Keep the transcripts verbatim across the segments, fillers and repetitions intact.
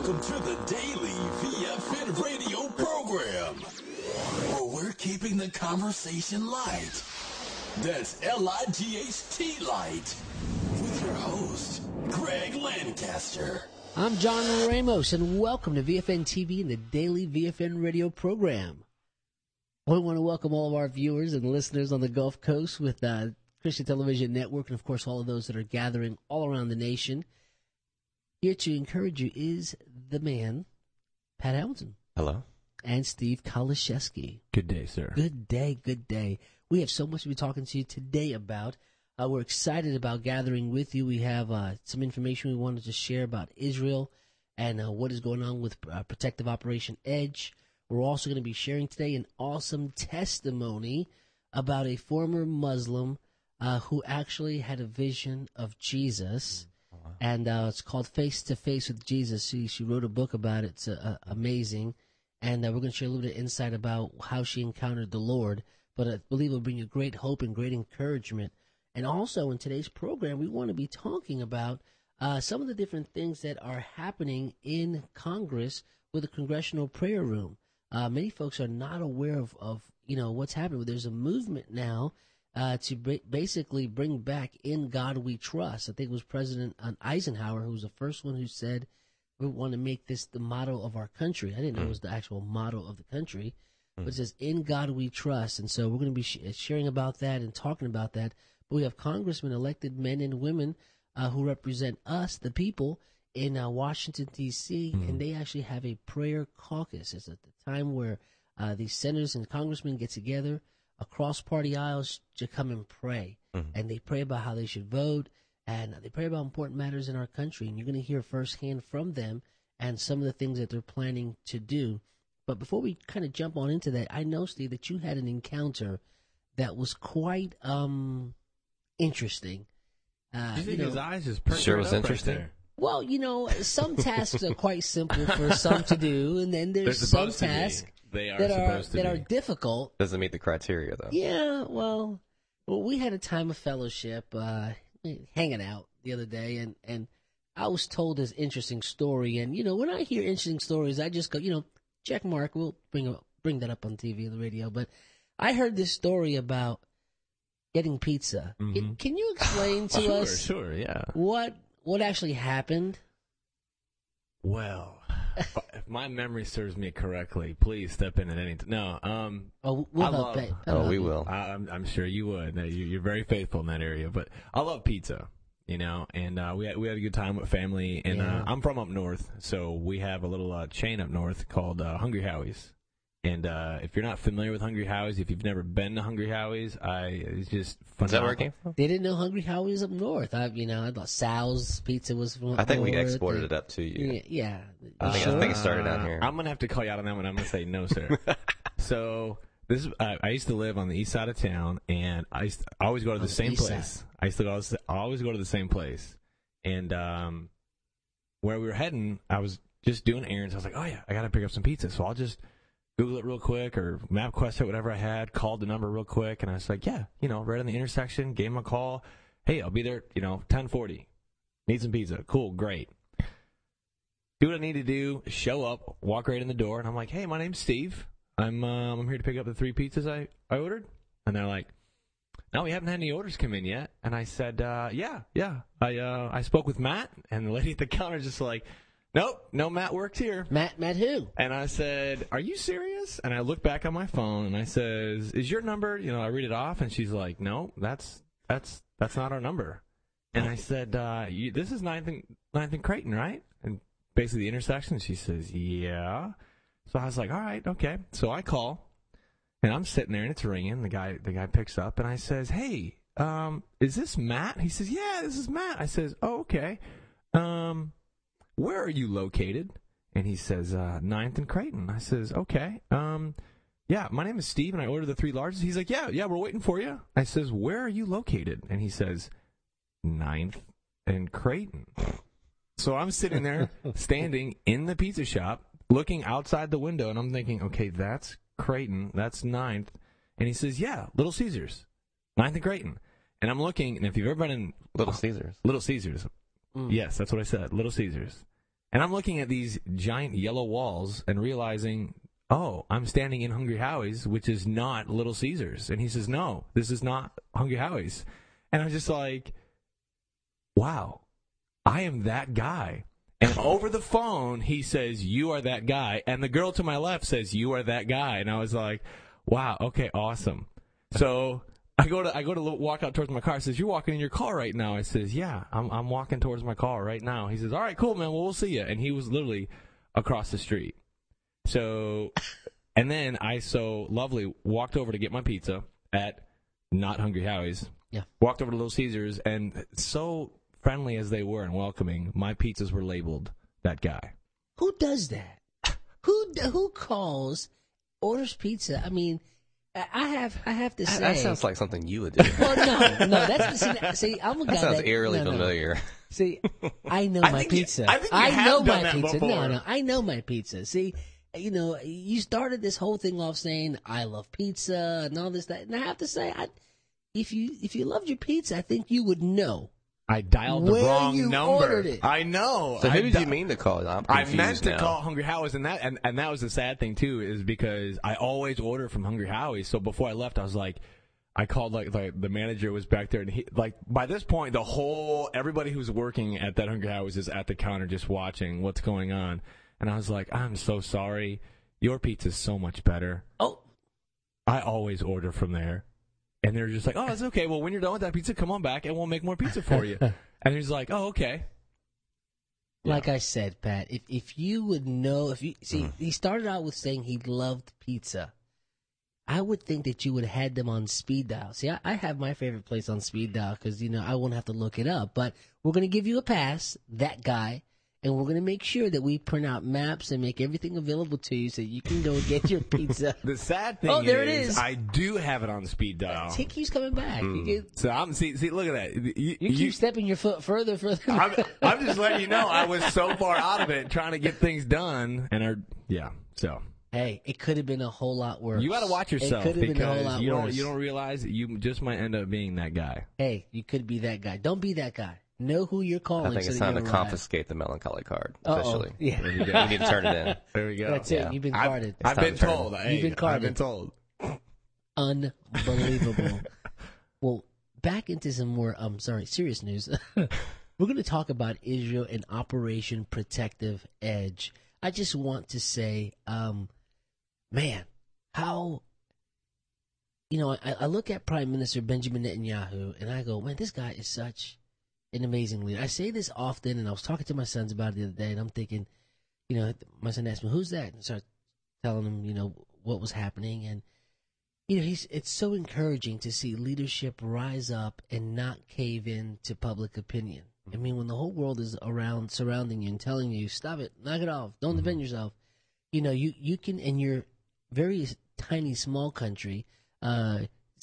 Welcome to the Daily V F N radio program, where we're keeping the conversation light. That's L I G H T light. With your host, Greg Lancaster. I'm John Ramos, and welcome to V F N T V and the Daily V F N radio program. We want to welcome all of our viewers and listeners on the Gulf Coast with uh, Christian Television Network, and of course all of those that are gathering all around the nation. Here to encourage you is the man, Pat Hamilton. Hello. And Steve Kaliszewski. Good day, sir. Good day, good day. We have so much to be talking to you today about. Uh, we're excited about gathering with you. We have uh, some information we wanted to share about Israel and uh, what is going on with uh, Protective Operation Edge. We're also going to be sharing today an awesome testimony about a former Muslim uh, who actually had a vision of Jesus. Oh, wow. And uh, it's called Face to Face with Jesus. She, she wrote a book about it. It's uh, amazing. And uh, we're going to share a little bit of insight about how she encountered the Lord. But I believe it'll bring you great hope and great encouragement. And also in today's program, we want to be talking about uh, some of the different things that are happening in Congress with the Congressional Prayer Room. Uh, many folks are not aware of, of, you know, what's happening. There's a movement now uh, to b- basically bring back In God We Trust. I think it was President Eisenhower who was the first one who said we want to make this the motto of our country. I didn't know it was the actual motto of the country, but it says In God We Trust. And so we're going to be sh- sharing about that and talking about that. But we have congressmen, elected men and women uh, who represent us, the people, in uh, Washington, D C, mm-hmm. and they actually have a prayer caucus. It's at the time where uh, these senators and congressmen get together across party aisles to come and pray. Mm-hmm. And they pray about how they should vote, and they pray about important matters in our country. And you're going to hear firsthand from them and some of the things that they're planning to do. But before we kind of jump on into that, I know, Steve, that you had an encounter that was quite um, interesting. Uh, you think you know, his eyes just perked sure right was up interesting. Right Well, you know, some tasks are quite simple for some to do, and then there's some tasks they are that are to that be. are difficult. Doesn't meet the criteria, though. Yeah, well, well, we had a time of fellowship, uh, hanging out the other day, and, and I was told this interesting story. And you know, when I hear interesting stories, I just go, you know, check mark. We'll bring bring that up on T V and the radio. But I heard this story about getting pizza. Mm-hmm. Can, can you explain to sure, us? Sure, yeah. What what actually happened? Well, if, if my memory serves me correctly, please step in at any time. No, um, Oh, we'll I help love- that. Oh, we will. I, I'm, I'm sure you would. You- You're very faithful in that area. But I love pizza, you know, and uh, we had, we had a good time with family. And Yeah. uh, I'm from up north, so we have a little uh, chain up north called uh, Hungry Howie's. And uh, if you're not familiar with Hungry Howie's, if you've never been to Hungry Howie's, I it's just phenomenal. Is that where it came from? They didn't know Hungry Howie's up north. I, you know, I thought Sal's Pizza was from up I think we north. exported and- it up to you. Yeah, yeah. I think, I think it started down Uh, here. I'm gonna have to call you out on that one. I'm gonna say no, sir. So this is, I, I used to live on the east side of town, and I used to, I always go to the On the same east place. side. I used to go, I always go to the same place, and um, where we were heading, I was just doing errands. I was like, oh yeah, I gotta pick up some pizza, so I'll just Google it real quick or MapQuest it, whatever I had. Called the number real quick, and I was like, yeah, you know, right on the intersection. Gave him a call. Hey, I'll be there. You know, ten forty. Need some pizza. Cool, great. Do what I need to do, show up, walk right in the door, and I'm like, hey, my name's Steve. I'm um, I'm here to pick up the three pizzas I, I ordered. And they're like, no, we haven't had any orders come in yet. And I said, uh, yeah, yeah. I uh, I spoke with Matt, and the lady at the counter just like, nope, no Matt works here. Matt, Matt who? And I said, are you serious? And I look back on my phone, and I says, is your number, you know, I read it off, and she's like, no, that's that's that's not our number. And I said, uh, you, this is ninth and, ninth and Creighton, right? And basically the intersection. She says, yeah. So I was like, all right, okay. So I call, and I'm sitting there, and it's ringing. The guy the guy picks up, and I says, hey, um, is this Matt? He says, yeah, this is Matt. I says, oh, okay. Um, where are you located? And he says, uh, ninth and Creighton. I says, okay. Um, yeah, my name is Steve, and I ordered the three larges. He's like, yeah, yeah, we're waiting for you. I says, where are you located? And he says, ninth and Creighton. So I'm sitting there, standing in the pizza shop, looking outside the window, and I'm thinking, okay, that's Creighton, that's ninth. And he says, yeah, Little Caesars, ninth and Creighton. And I'm looking, and if you've ever been in Little Caesars. Little Caesars, Mm. yes, that's what I said, Little Caesars. And I'm looking at these giant yellow walls and realizing, oh, I'm standing in Hungry Howie's, which is not Little Caesars. And he says, no, this is not Hungry Howie's. And I was just like, wow, I am that guy. And over the phone, he says, you are that guy. And the girl to my left says, you are that guy. And I was like, wow, okay, awesome. So I go to I go to walk out towards my car. He says, you're walking in your car right now. I says, yeah, I'm I'm walking towards my car right now. He says, all right, cool, man. Well, we'll see you. And he was literally across the street. So, and then I so lovely walked over to get my pizza at not Hungry Howie's. Yeah. Walked over to Little Caesars, and so friendly as they were and welcoming, my pizzas were labeled that guy. Who does that? Who who calls, orders pizza? I mean, I have I have to say That sounds like something you would do. Well, no, no, that's see, see I'm a guy That sounds that, eerily no, no. familiar. See, I know I my think you- pizza. I think you have know done my that pizza. before. No, no, I know my pizza. See, you know, you started this whole thing off saying I love pizza and all this that, and I have to say, I, if you if you loved your pizza, I think you would know. I dialed the Where wrong you number. ordered it. I know. So who I did di- you mean to call? I'm I confused meant to now. call Hungry Howie's, and that and, and that was the sad thing too, is because I always order from Hungry Howie's. So before I left, I was like, I called like like the manager was back there, and he like by this point, the whole everybody who's working at that Hungry Howie's is at the counter just watching what's going on, and I was like, I'm so sorry, your pizza's so much better. Oh, I always order from there. And they're just like, oh, it's okay. Well, when you're done with that pizza, come on back and we'll make more pizza for you. And he's like, oh, okay. like I said, Pat, if if you would know, if you see, Mm. he started out with saying he loved pizza. I would think that you would have had them on speed dial. See, I, I have my favorite place on speed dial because, you know, I won't have to look it up. But we're going to give you a pass, that guy, and we're going to make sure that we print out maps and make everything available to you so you can go and get your pizza. The sad thing Oh, there it is, is. I do have it on speed dial. He keeps coming back. You, get, So I'm see see look at that. You, you keep stepping your foot further, further. I'm, I'm just letting you know I was so far out of it trying to get things done, and are yeah. So Hey, it could have been a whole lot worse. you got to watch yourself It could have been a whole because lot you don't worse. you don't realize that you just might end up being that guy. Hey, you could be that guy. Don't be that guy. Know who you're calling. I think so it's that time you to arrive. confiscate the melancholy card Uh-oh. officially. Yeah. We need to- we need to turn it in. There we go. That's Yeah. it. You've been I've, carded. I've time been to turn told. it. Hey, You've been I've carded. been told. Unbelievable. Well, back into some more, um, sorry, serious news. We're going to talk about Israel and Operation Protective Edge. I just want to say, um, man, how, you know, I, I look at Prime Minister Benjamin Netanyahu and I go, man, this guy is such an amazing leader. I say this often, and I was talking to my sons about it the other day, and I'm thinking, you know, my son asked me, who's that? And I started telling him, you know, what was happening. And, you know, he's, it's so encouraging to see leadership rise up and not cave in to public opinion. I mean, when the whole world is around, surrounding you and telling you, stop it, knock it off, don't defend yourself, you know, you, you can, in your very tiny, small country, uh,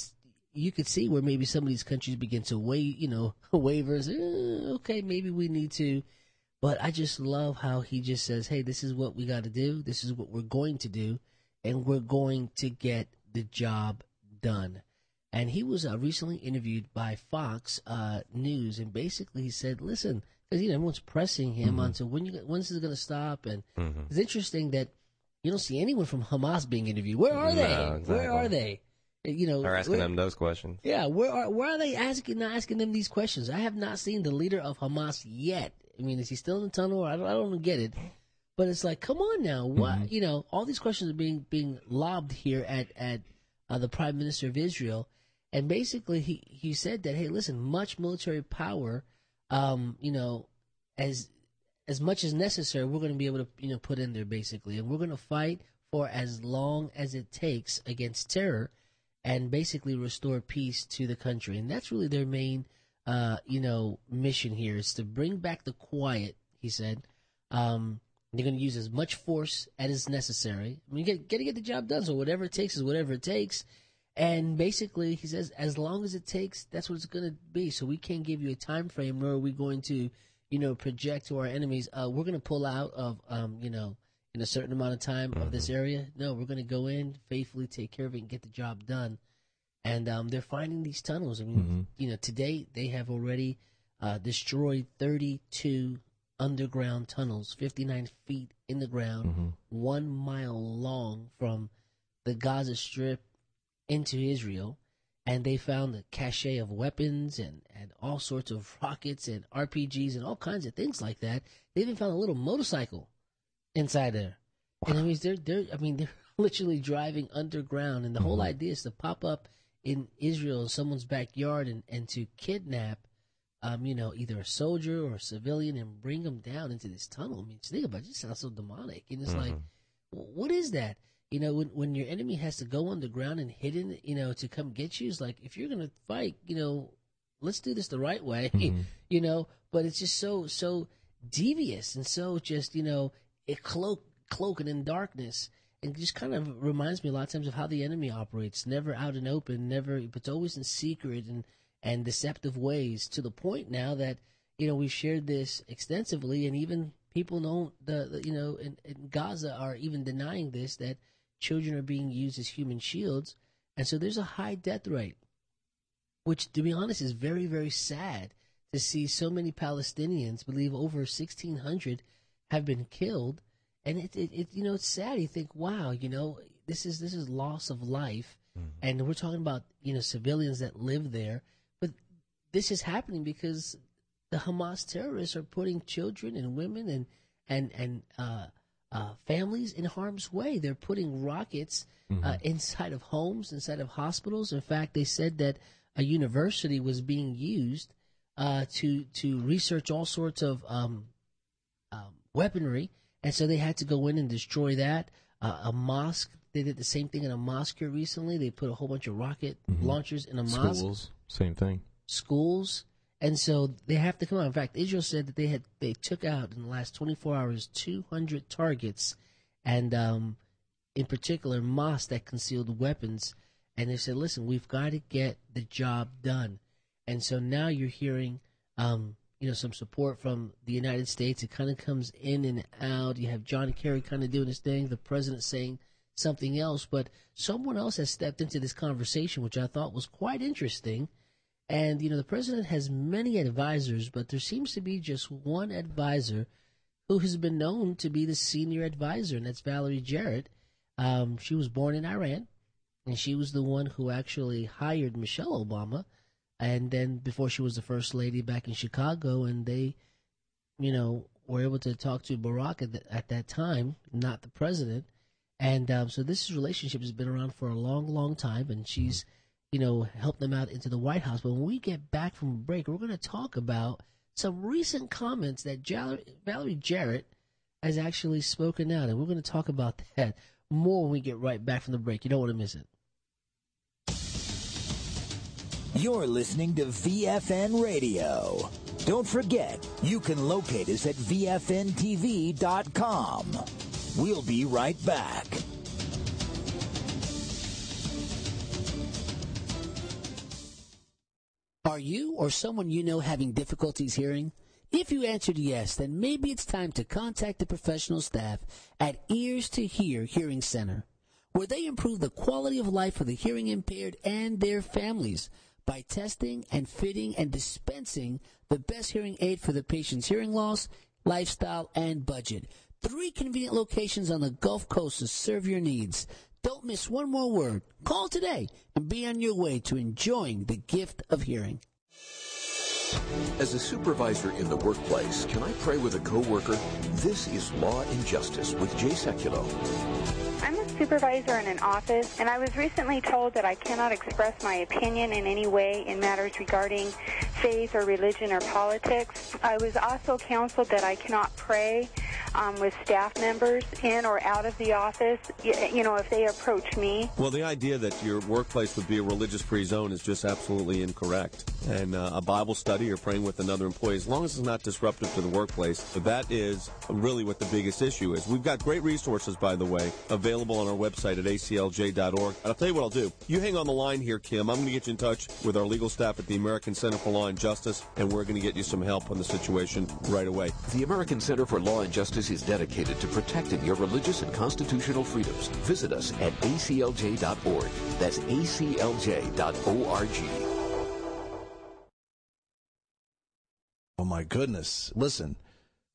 you could see where maybe some of these countries begin to weigh, you know, waivers. Eh, okay, maybe we need to. But I just love how he just says, hey, this is what we got to do. This is what we're going to do. And we're going to get the job done. And he was uh, recently interviewed by Fox uh, News. And basically he said, listen, because, you know, everyone's pressing him Mm-hmm. on to when you, when's this going to stop? And Mhm. it's interesting that you don't see anyone from Hamas being interviewed. Where are No, they? exactly. Where are they? You know, They're asking where- them those questions. yeah, where are where are they asking not asking them these questions? I have not seen the leader of Hamas yet. I mean, is he still in the tunnel? I don't, I don't get it. But it's like, come on now, what you know? All these questions are being being lobbed here at at uh, the Prime Minister of Israel, and basically he he said that, hey, listen, much military power, um, you know, as as much as necessary, we're going to be able to you know put in there basically, and we're going to fight for as long as it takes against terror. And basically restore peace to the country. And that's really their main, uh, you know, mission here is to bring back the quiet, he said. Um, they're going to use as much force as is necessary. I mean, you got to get the job done. So whatever it takes is whatever it takes. And basically, he says, as long as it takes, that's what it's going to be. So we can't give you a time frame, nor are we going to, you know, project to our enemies, uh, we're going to pull out of, um, you know, in a certain amount of time mm-hmm. of this area. No, we're going to go in, faithfully take care of it, and get the job done. And um, they're finding these tunnels. I mean, mm-hmm. you know, today they have already uh, destroyed thirty-two underground tunnels, fifty-nine feet in the ground, Mm-hmm. one mile long from the Gaza Strip into Israel. And they found a cache of weapons and, and all sorts of rockets and R P Gs and all kinds of things like that. They even found a little motorcycle inside there. And I mean, they're, they're, I mean, they're literally driving underground. And the mm-hmm. whole idea is to pop up in Israel, someone's backyard, and, and to kidnap, um, you know, either a soldier or a civilian and bring them down into this tunnel. I mean, think about it, it just sounds so demonic. And it's mm-hmm. like, what is that? You know, when when your enemy has to go underground and hidden, you know, to come get you, it's like, if you're going to fight, you know, let's do this the right way, mm-hmm. you know, but it's just so, so devious and so just, you know, it cloak, cloaked in darkness. And just kind of reminds me a lot of times of how the enemy operates, never out in open, never, but it's always in secret and, and deceptive ways, to the point now that, you know, we've shared this extensively, and even people know, the, the you know, in, in Gaza are even denying this, that children are being used as human shields. And so there's a high death rate, which, to be honest, is very, very sad to see so many Palestinians, believe over sixteen hundred, have been killed. And it, it, it, you know, it's sad. You think, wow, you know, this is this is loss of life, mm-hmm. and we're talking about, you know, civilians that live there. But this is happening because the Hamas terrorists are putting children and women and and and uh, uh, families in harm's way. They're putting rockets mm-hmm. uh, inside of homes, inside of hospitals. In fact, they said that a university was being used uh, to to research all sorts of um, um, weaponry. And so they had to go in and destroy that. Uh, a mosque, they did the same thing in a mosque here recently. They put a whole bunch of rocket mm-hmm. launchers in a mosque. Schools, same thing. Schools. And so they have to come out. In fact, Israel said that they had they took out in the last twenty-four hours two hundred targets, and um, in particular mosques that concealed weapons. And they said, listen, we've got to get the job done. And so now you're hearing um, you know, some support from the United States. It kind of comes in and out. You have John Kerry kind of doing his thing, the president saying something else, but someone else has stepped into this conversation, which I thought was quite interesting. And, you know, the president has many advisors, but there seems to be just one advisor who has been known to be the senior advisor, and that's Valerie Jarrett. Um, she was born in Iran, and she was the one who actually hired Michelle Obama. And then before she was the first lady back in Chicago, and they, you know, were able to talk to Barack at, the, at that time, not the president. And um, so this relationship has been around for a long, long time, and she's, you know, helped them out into the White House. But when we get back from break, we're going to talk about some recent comments that Valerie Jarrett has actually spoken out, and we're going to talk about that more when we get right back from the break. You don't want to miss it. You're listening to V F N Radio. Don't forget, you can locate us at V F N T V dot com. We'll be right back. Are you or someone you know having difficulties hearing? If you answered yes, then maybe it's time to contact the professional staff at Ears to Hear Hearing Center, where they improve the quality of life for the hearing impaired and their families by testing and fitting and dispensing the best hearing aid for the patient's hearing loss, lifestyle, and budget. Three convenient locations on the Gulf Coast to serve your needs. Don't miss one more word. Call today and be on your way to enjoying the gift of hearing. As a supervisor in the workplace, can I pray with a coworker? This is Law and Justice with Jay Sekulow. I'm a supervisor in an office, and I was recently told that I cannot express my opinion in any way in matters regarding faith or religion or politics. I was also counseled that I cannot pray um, with staff members in or out of the office, you know, if they approach me. Well, the idea that your workplace would be a religious-free zone is just absolutely incorrect. And uh, a Bible study or praying with another employee, as long as it's not disruptive to the workplace, that is really what the biggest issue is. We've got great resources, by the way, available on our website at A C L J dot org. And I'll tell you what I'll do. You hang on the line here, Kim. I'm going to get you in touch with our legal staff at the American Center for Law and Justice, and we're going to get you some help on the situation right away. The American Center for Law and Justice is dedicated to protecting your religious and constitutional freedoms. Visit us at A C L J dot org. That's A C L J dot org. Oh, my goodness. Listen,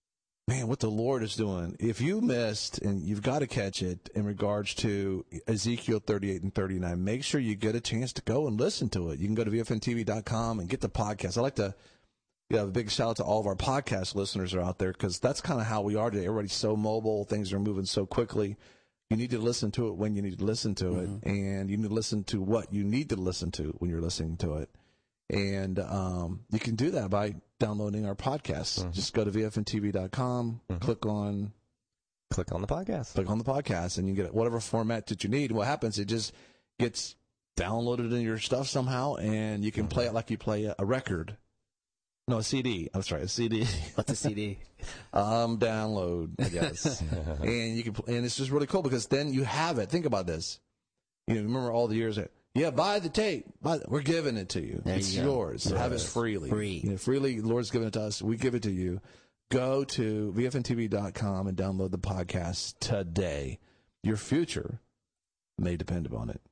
man, what the Lord is doing. If you missed, and you've got to catch it in regards to Ezekiel thirty-eight and thirty-nine, make sure you get a chance to go and listen to it. You can go to V F N T V dot com and get the podcast. I like to give a big shout out to all of our podcast listeners who are out there, because that's kind of how we are today. Everybody's so mobile. Things are moving so quickly. You need to listen to it when you need to listen to mm-hmm. it, and you need to listen to what you need to listen to when you're listening to it. And um, you can do that by downloading our podcast. Mm-hmm. Just go to V F N T V dot com, mm-hmm. click on click on the podcast. Click on the podcast, and you get whatever format that you need. What happens, it just gets downloaded in your stuff somehow, and you can mm-hmm. play it like you play a, a record. No, a C D. I'm sorry, a C D. What's a C D? um, download, I guess. and you can, and it's just really cool, because then you have it. Think about this. You know, remember all the years that, yeah, buy the tape. Buy the, we're giving it to you. There it's you yours. Right. Have it freely. Free. You know, freely, the Lord's given it to us. We give it to you. Go to V F N T V dot com and download the podcast today. Your future may depend upon it.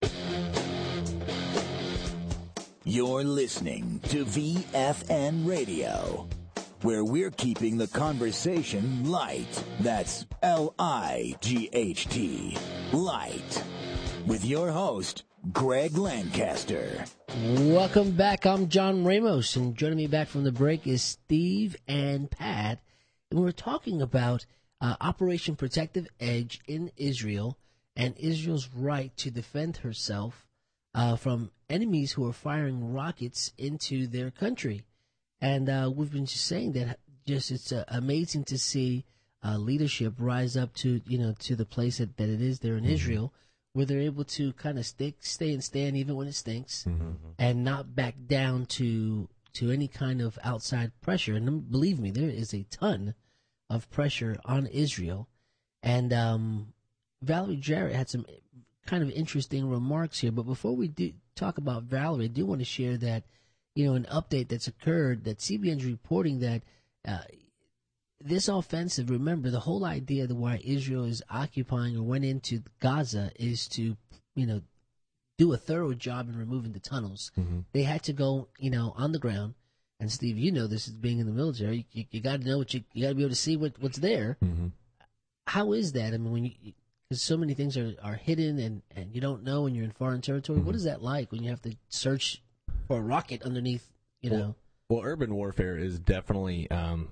You're listening to V F N Radio, where we're keeping the conversation light. That's L I G H T, light. With your host, Greg Lancaster. Welcome back. I'm John Ramos, and joining me back from the break is Steve and Pat. And we're talking about uh, Operation Protective Edge in Israel and Israel's right to defend herself uh, from enemies who are firing rockets into their country. And uh, we've been just saying that just it's uh, amazing to see uh, leadership rise up to, you know, to the place that, that it is there in mm-hmm. Israel, where they're able to kind of stick, stay and stand even when it stinks, mm-hmm. and not back down to to any kind of outside pressure. And believe me, there is a ton of pressure on Israel. And um, Valerie Jarrett had some kind of interesting remarks here. But before we do talk about Valerie, I do want to share that, you know, an update that's occurred, that C B N's reporting that uh, this offensive, remember, the whole idea of why Israel is occupying or went into Gaza is to, you know, do a thorough job in removing the tunnels. Mm-hmm. They had to go, you know, on the ground. And Steve, you know this as being in the military. You, you got to know what you, you got to be able to see what, what's there. Mm-hmm. How is that? I mean, when you, because so many things are, are hidden and, and you don't know when you're in foreign territory. Mm-hmm. What is that like when you have to search for a rocket underneath, you well, know? Well, urban warfare is definitely, um,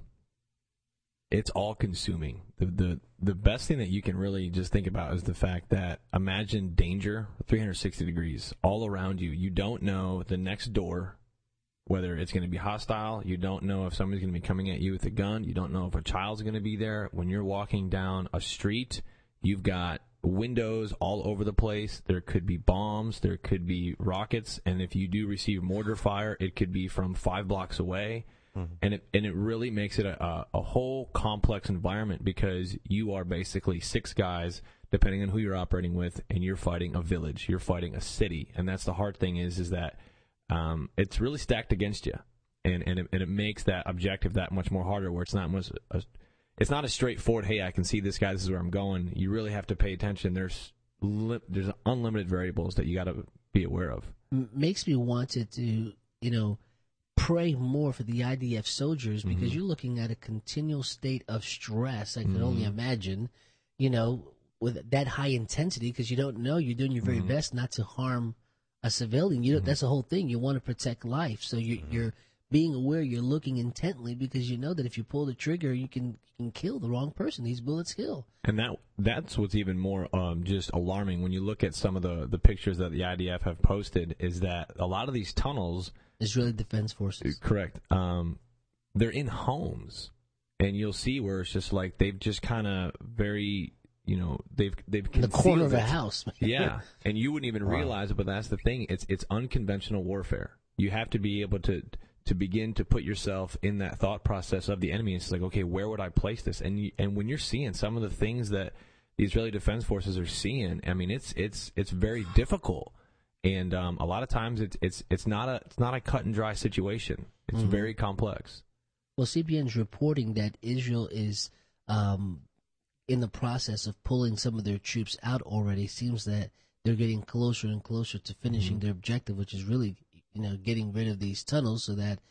it's all consuming. The, the the best thing that you can really just think about is the fact that imagine danger three hundred sixty degrees all around you. You don't know the next door, whether it's going to be hostile. You don't know if somebody's going to be coming at you with a gun. You don't know if a child's going to be there. When you're walking down a street, you've got windows all over the place. There could be bombs. There could be rockets. And if you do receive mortar fire, it could be from five blocks away. Mm-hmm. And it and it really makes it a, a, a whole complex environment, because you are basically six guys, depending on who you're operating with, and you're fighting a village. You're fighting a city. And that's the hard thing is, is that um, it's really stacked against you. And and it, and it makes that objective that much more harder, where it's not much a, it's not a straightforward, hey, I can see this guy, this is where I'm going. You really have to pay attention. There's li- there's unlimited variables that you got to be aware of. M- makes me want to, to, you know, pray more for the I D F soldiers, because mm-hmm. you're looking at a continual state of stress. I can mm-hmm. only imagine, you know, with that high intensity, because you don't know. You're doing your very mm-hmm. best not to harm a civilian. You know, mm-hmm. that's the whole thing. You want to protect life, so you're, mm-hmm. you're being aware. You're looking intently, because you know that if you pull the trigger, you can you can kill the wrong person. These bullets kill. And that that's what's even more um, just alarming when you look at some of the the pictures that the I D F have posted. Is that a lot of these tunnels, Israeli Defense Forces. Correct. Um, they're in homes, and you'll see where it's just like they've just kind of very, you know, they've they've in the corner of it. a house. Yeah, and you wouldn't even wow. realize it, but that's the thing. It's it's unconventional warfare. You have to be able to to begin to put yourself in that thought process of the enemy. It's like, okay, where would I place this? And you, and when you're seeing some of the things that the Israeli Defense Forces are seeing, I mean, it's it's it's very difficult. And um, a lot of times it's it's it's not a it's not a cut and dry situation. It's mm-hmm. very complex. Well, C B N's reporting that Israel is um, in the process of pulling some of their troops out already. Seems that they're getting closer and closer to finishing mm-hmm. their objective, which is really, you know, getting rid of these tunnels so that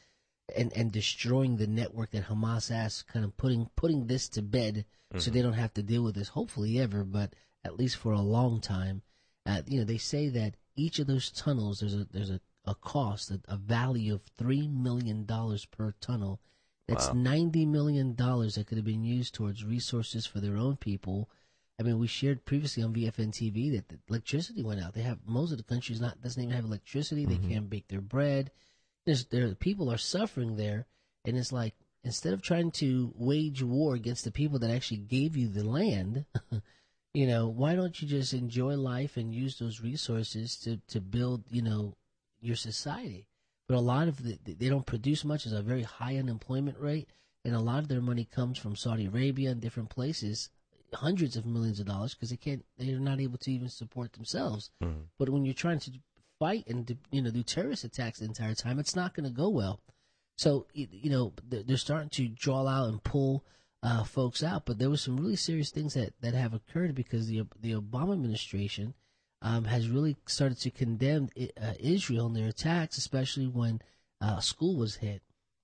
and, and destroying the network that Hamas has, kind of putting putting this to bed mm-hmm. so they don't have to deal with this, hopefully ever, but at least for a long time. Uh, you know, they say that each of those tunnels, there's a there's a, a cost, a, a value of three million dollars per tunnel. That's wow. ninety million dollars that could have been used towards resources for their own people. I mean, we shared previously on V F N T V that the electricity went out. They have most of the country's not doesn't even have electricity. Mm-hmm. They can't bake their bread. There's there people are suffering there, and it's like instead of trying to wage war against the people that actually gave you the land, you know, why don't you just enjoy life and use those resources to to build, you know, your society? But a lot of the, they don't produce much. There's a very high unemployment rate, and a lot of their money comes from Saudi Arabia and different places, hundreds of millions of dollars, because they can't, they're not able to even support themselves. Mm-hmm. But when you're trying to fight and do, you know do terrorist attacks the entire time, it's not going to go well. So you know they're starting to draw out and pull uh, folks out. But there were some really serious things that, that have occurred because the the Obama administration. Um, has really started to condemn uh, Israel and their attacks, especially when uh, school was hit.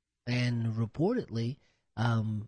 And reportedly, um,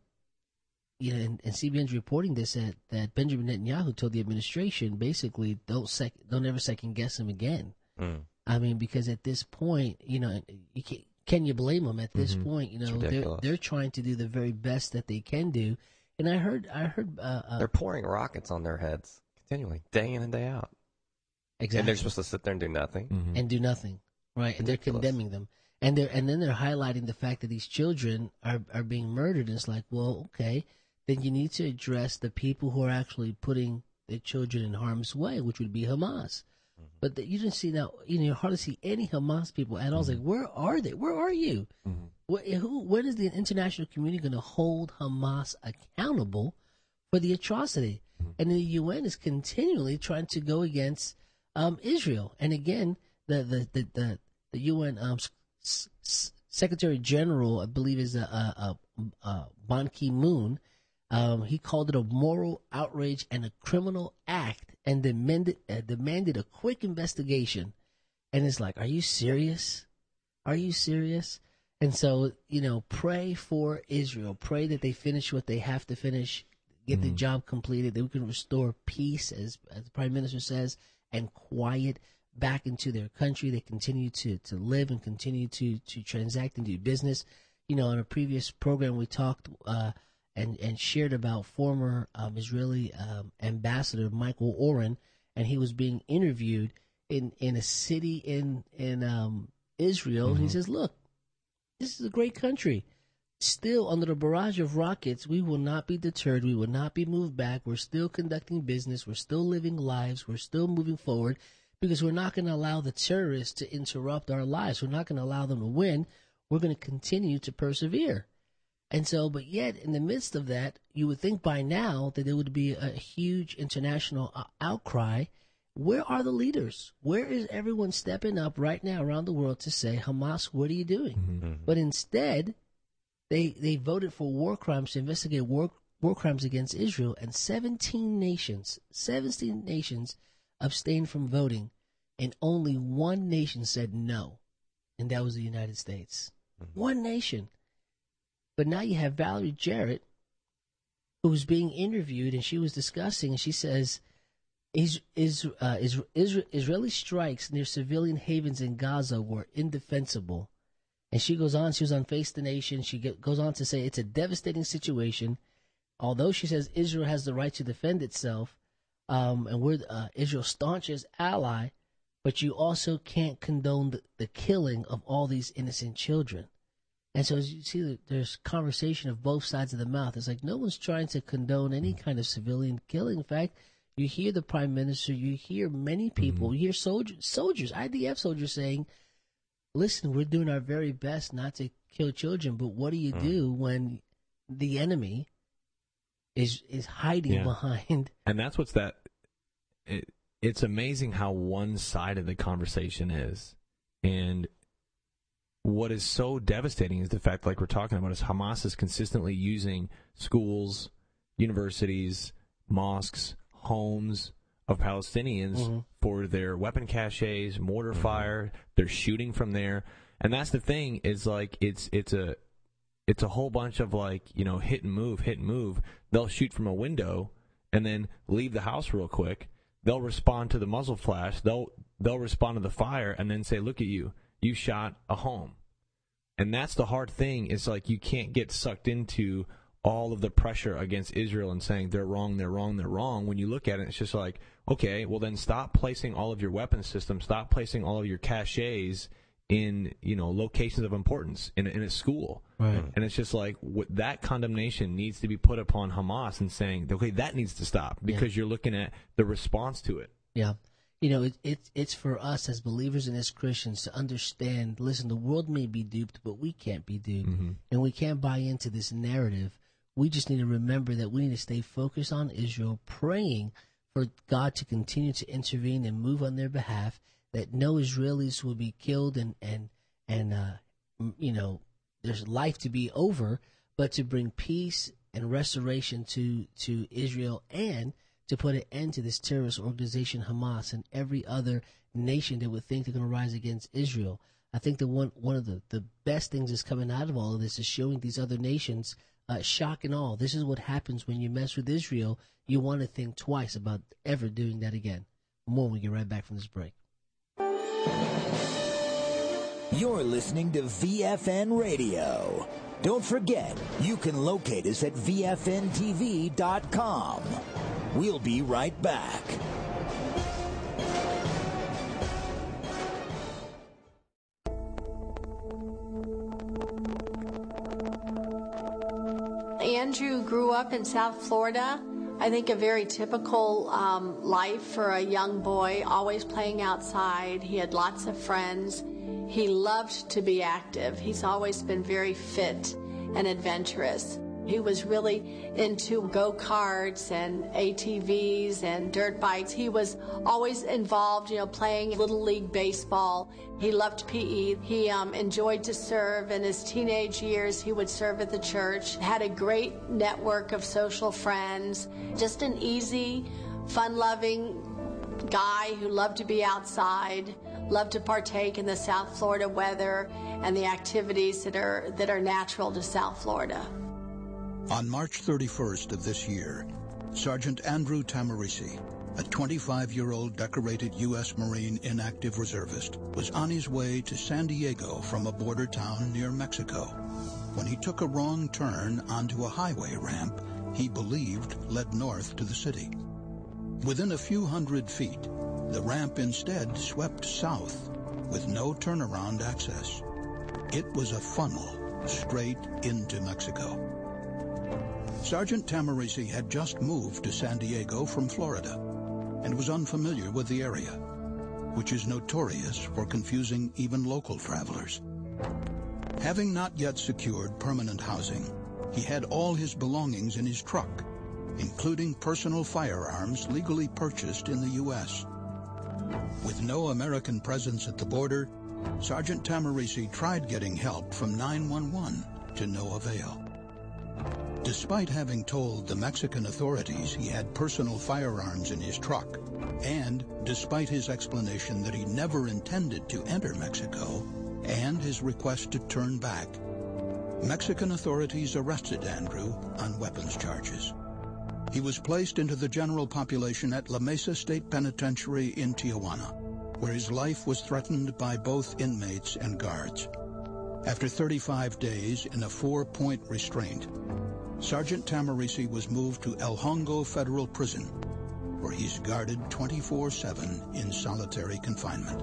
you know, and, and C B N's reporting this that, that Benjamin Netanyahu told the administration basically don't sec- don't ever second guess him again. Mm. I mean, because at this point, you know, you can, can you blame them? At this mm-hmm. point, you know, they're they're trying to do the very best that they can do. And I heard, I heard, uh, uh, they're pouring rockets on their heads continually, day in and day out. Exactly. And they're supposed to sit there and do nothing. Mm-hmm. And do nothing, right? Ridiculous. And they're condemning them. And they're and then they're highlighting the fact that these children are, are being murdered. And it's like, well, okay, then you need to address the people who are actually putting their children in harm's way, which would be Hamas. Mm-hmm. But the, you didn't see now, you know, you hardly see any Hamas people at all. Mm-hmm. It's like, where are they? Where are you? Mm-hmm. Where, who, when is the international community going to hold Hamas accountable for the atrocity? Mm-hmm. And the U N is continually trying to go against Um, Israel. And again, the the the the, the U N um, S- S- Secretary General, I believe, is a, a, a, a Ban Ki-moon. Um, he called it a moral outrage and a criminal act, and demanded uh, demanded a quick investigation. And it's like, are you serious? Are you serious? And so, you know, pray for Israel. Pray that they finish what they have to finish, get mm-hmm. the job completed, that we can restore peace, as as the Prime Minister says, and quiet back into their country. They continue to, to live and continue to, to transact and do business. You know, in a previous program, we talked uh, and, and shared about former um, Israeli um, ambassador Michael Oren, and he was being interviewed in, in a city in, in um, Israel. Mm-hmm. And he says, look, this is a great country. Still, under the barrage of rockets, we will not be deterred. We will not be moved back. We're still conducting business. We're still living lives. We're still moving forward because we're not going to allow the terrorists to interrupt our lives. We're not going to allow them to win. We're going to continue to persevere. And so, but yet, in the midst of that, you would think by now that there would be a huge international uh, outcry. Where are the leaders? Where is everyone stepping up right now around the world to say, Hamas, what are you doing? Mm-hmm. But instead, They they voted for war crimes to investigate war war crimes against Israel, and seventeen nations, seventeen nations abstained from voting, and only one nation said no, and that was the United States. Mm-hmm. One nation. But now you have Valerie Jarrett, who's being interviewed, and she was discussing, and she says, is, is, uh, is, is, Israeli strikes near civilian havens in Gaza were indefensible. And she goes on, she was on Face the Nation, she get, goes on to say it's a devastating situation. Although she says Israel has the right to defend itself, um, and we're uh, Israel's staunchest ally, but you also can't condone the, the killing of all these innocent children. And so as you see, there's conversation of both sides of the mouth. It's like no one's trying to condone any kind of civilian killing. In fact, you hear the Prime Minister, you hear many people, mm-hmm. you hear soldiers, soldiers, I D F soldiers saying, listen, we're doing our very best not to kill children, but what do you mm. do when the enemy is is hiding yeah. behind? And that's what's that. It, it's amazing how one-sided the conversation is, and what is so devastating is the fact, like we're talking about, is Hamas is consistently using schools, universities, mosques, homes of Palestinians mm-hmm. for their weapon caches, mortar mm-hmm. fire. They're shooting from there. And that's the thing is like it's it's a it's a whole bunch of like, you know, hit and move, hit and move. They'll shoot from a window and then leave the house real quick. They'll respond to the muzzle flash. They'll they'll respond to the fire and then say, "Look at you. You shot a home." And that's the hard thing. It's like you can't get sucked into all of the pressure against Israel and saying they're wrong, they're wrong, they're wrong. When you look at it, it's just like, okay, well then stop placing all of your weapon systems, stop placing all of your caches in, you know, locations of importance in a, in a school. Right. And it's just like what, that condemnation needs to be put upon Hamas and saying, okay, that needs to stop because yeah. you're looking at the response to it. Yeah. You know, it, it, it's for us as believers and as Christians to understand, listen, the world may be duped, but we can't be duped. Mm-hmm. And we can't buy into this narrative. We just need to remember that we need to stay focused on Israel, praying for God to continue to intervene and move on their behalf, that no Israelis will be killed and, and, and uh, you know, there's life to be over, but to bring peace and restoration to, to Israel and to put an end to this terrorist organization, Hamas, and every other nation that would think they're going to rise against Israel. I think that one, one of the, the best things that's coming out of all of this is showing these other nations Uh, shock and awe. This is what happens when you mess with Israel. You want to think twice about ever doing that again. More when we get right back from this break. You're listening to V F N Radio. Don't forget, you can locate us at V F N T V dot com. We'll be right back. Andrew grew up in South Florida. I think a very typical um, life for a young boy, always playing outside. He had lots of friends. He loved to be active. He's always been very fit and adventurous. He was really into go-karts and A T Vs and dirt bikes. He was always involved, you know, playing Little League baseball. He loved P E. He um, enjoyed to serve. In his teenage years, he would serve at the church. Had a great network of social friends. Just an easy, fun-loving guy who loved to be outside, loved to partake in the South Florida weather and the activities that are that are natural to South Florida. On March thirty-first of this year, Sergeant Andrew Tamarisi, a twenty-five-year-old decorated U S Marine inactive reservist, was on his way to San Diego from a border town near Mexico when he took a wrong turn onto a highway ramp he believed led north to the city. Within a few hundred feet, the ramp instead swept south with no turnaround access. It was a funnel straight into Mexico. Sergeant Tamarisi had just moved to San Diego from Florida and was unfamiliar with the area, which is notorious for confusing even local travelers. Having not yet secured permanent housing, he had all his belongings in his truck, including personal firearms legally purchased in the U S With no American presence at the border, Sergeant Tamarisi tried getting help from nine one one to no avail. Despite having told the Mexican authorities he had personal firearms in his truck, and despite his explanation that he never intended to enter Mexico, and his request to turn back, Mexican authorities arrested Andrew on weapons charges. He was placed into the general population at La Mesa State Penitentiary in Tijuana, where his life was threatened by both inmates and guards. After thirty-five days in a four-point restraint, Sergeant Tamarisi was moved to El Hongo Federal Prison, where he's guarded twenty-four seven in solitary confinement.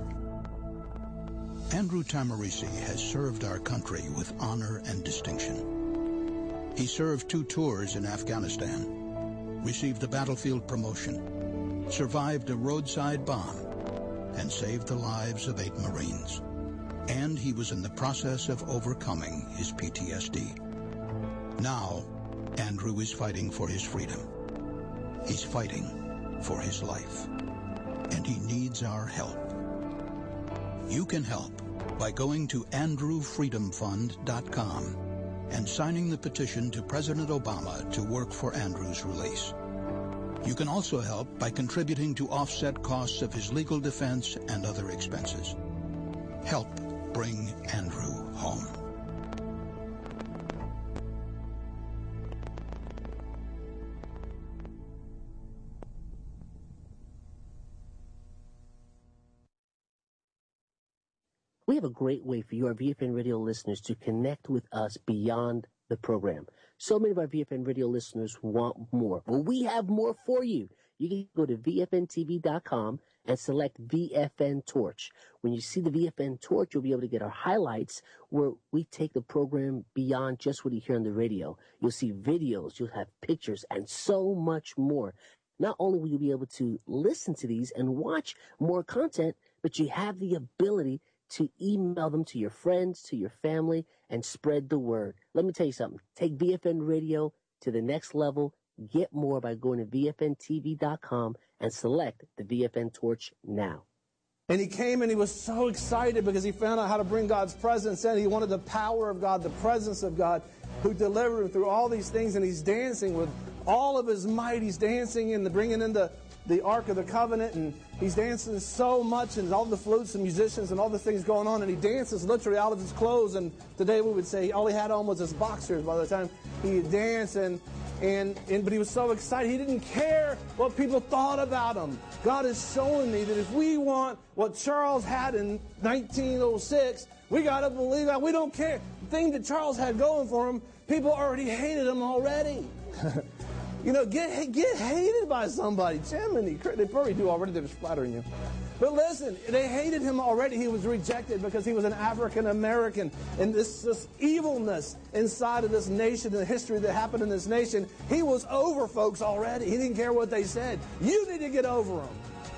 Andrew Tamarisi has served our country with honor and distinction. He served two tours in Afghanistan, received a battlefield promotion, survived a roadside bomb, and saved the lives of eight Marines. And he was in the process of overcoming his P T S D. Now, Andrew is fighting for his freedom. He's fighting for his life. And he needs our help. You can help by going to andrew freedom fund dot com and signing the petition to President Obama to work for Andrew's release. You can also help by contributing to offset costs of his legal defense and other expenses. Help bring Andrew home. We have a great way for your V F N Radio listeners to connect with us beyond the program. So many of our V F N Radio listeners want more. Well, we have more for you. You can go to V F N T V dot com and select V F N Torch. When you see the V F N Torch, you'll be able to get our highlights where we take the program beyond just what you hear on the radio. You'll see videos, you'll have pictures, and so much more. Not only will you be able to listen to these and watch more content, but you have the ability to email them to your friends, to your family, and spread the word. Let me tell you something. Take V F N Radio to the next level. Get more by going to V F N T V dot com and select the V F N Torch now. And he came and he was so excited because he found out how to bring God's presence in. He wanted the power of God, the presence of God, who delivered him through all these things. And he's dancing with all of his might. He's dancing and bringing in the the Ark of the Covenant, and he's dancing so much, and all the flutes and musicians and all the things going on, and he dances literally out of his clothes. And today we would say all he had on was his boxers by the time he danced, and, and, and but he was so excited. He didn't care what people thought about him. God is showing me that if we want what Charles had in nineteen oh six, we got to believe that. We don't care. The thing that Charles had going for him, people already hated him already. You know, get get hated by somebody. Jiminy, they probably do already. They're just flattering you. But listen, they hated him already. He was rejected because he was an African American. And this, this evilness inside of this nation, the history that happened in this nation, he was over folks already. He didn't care what they said. You need to get over him.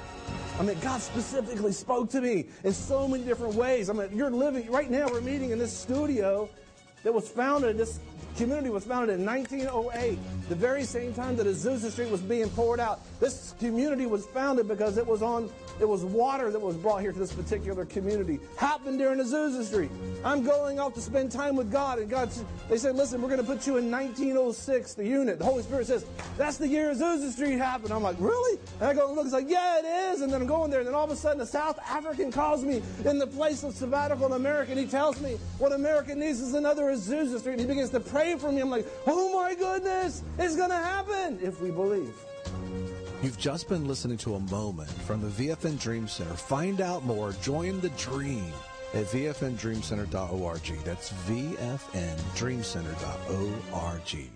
I mean, God specifically spoke to me in so many different ways. I mean, you're living, right now we're meeting in this studio that was founded, this community was founded in nineteen oh eight, the very same time that Azusa Street was being poured out. This community was founded because it was on, it was water that was brought here to this particular community. Happened during Azusa Street. I'm going off to spend time with God, and God, they said, listen, we're going to put you in nineteen oh six, the unit. The Holy Spirit says, that's the year Azusa Street happened. I'm like, really? And I go and look, it's like, yeah, it is. And then I'm going there, and then all of a sudden a South African calls me in the place of sabbatical in America, and he tells me what America needs is another Azusa Street, and he begins to pray for me. I'm like, oh my goodness, it's going to happen if we believe. You've just been listening to a moment from the V F N Dream Center. Find out more. Join the dream at V F N dream center dot org. That's V F N dream center dot org.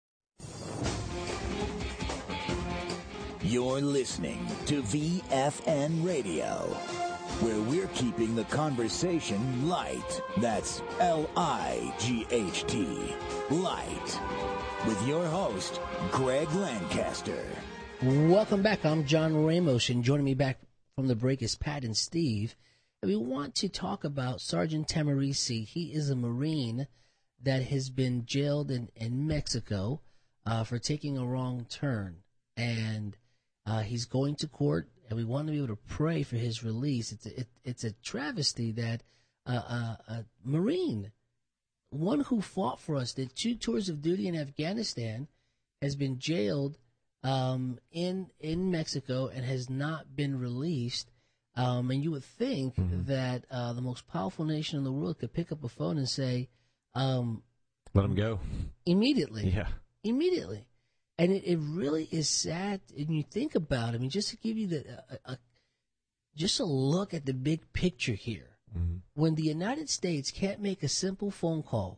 You're listening to V F N Radio, where we're keeping the conversation light. That's L I G H T, light. With your host, Greg Lancaster. Welcome back. I'm John Ramos, and joining me back from the break is Pat and Steve. And we want to talk about Sergeant Tamarisi. He is a Marine that has been jailed in, in Mexico uh, for taking a wrong turn. And uh, he's going to court, and we want to be able to pray for his release. It's a, it, it's a travesty that uh, uh, a Marine, one who fought for us, did two tours of duty in Afghanistan, has been jailed Um, in in Mexico and has not been released. Um, and you would think mm-hmm. that uh, the most powerful nation in the world could pick up a phone and say, um, let him go. Immediately. Yeah. Immediately. And it, it really is sad. And you think about it, I mean, just to give you the, a, a, just a look at the big picture here. Mm-hmm. When the United States can't make a simple phone call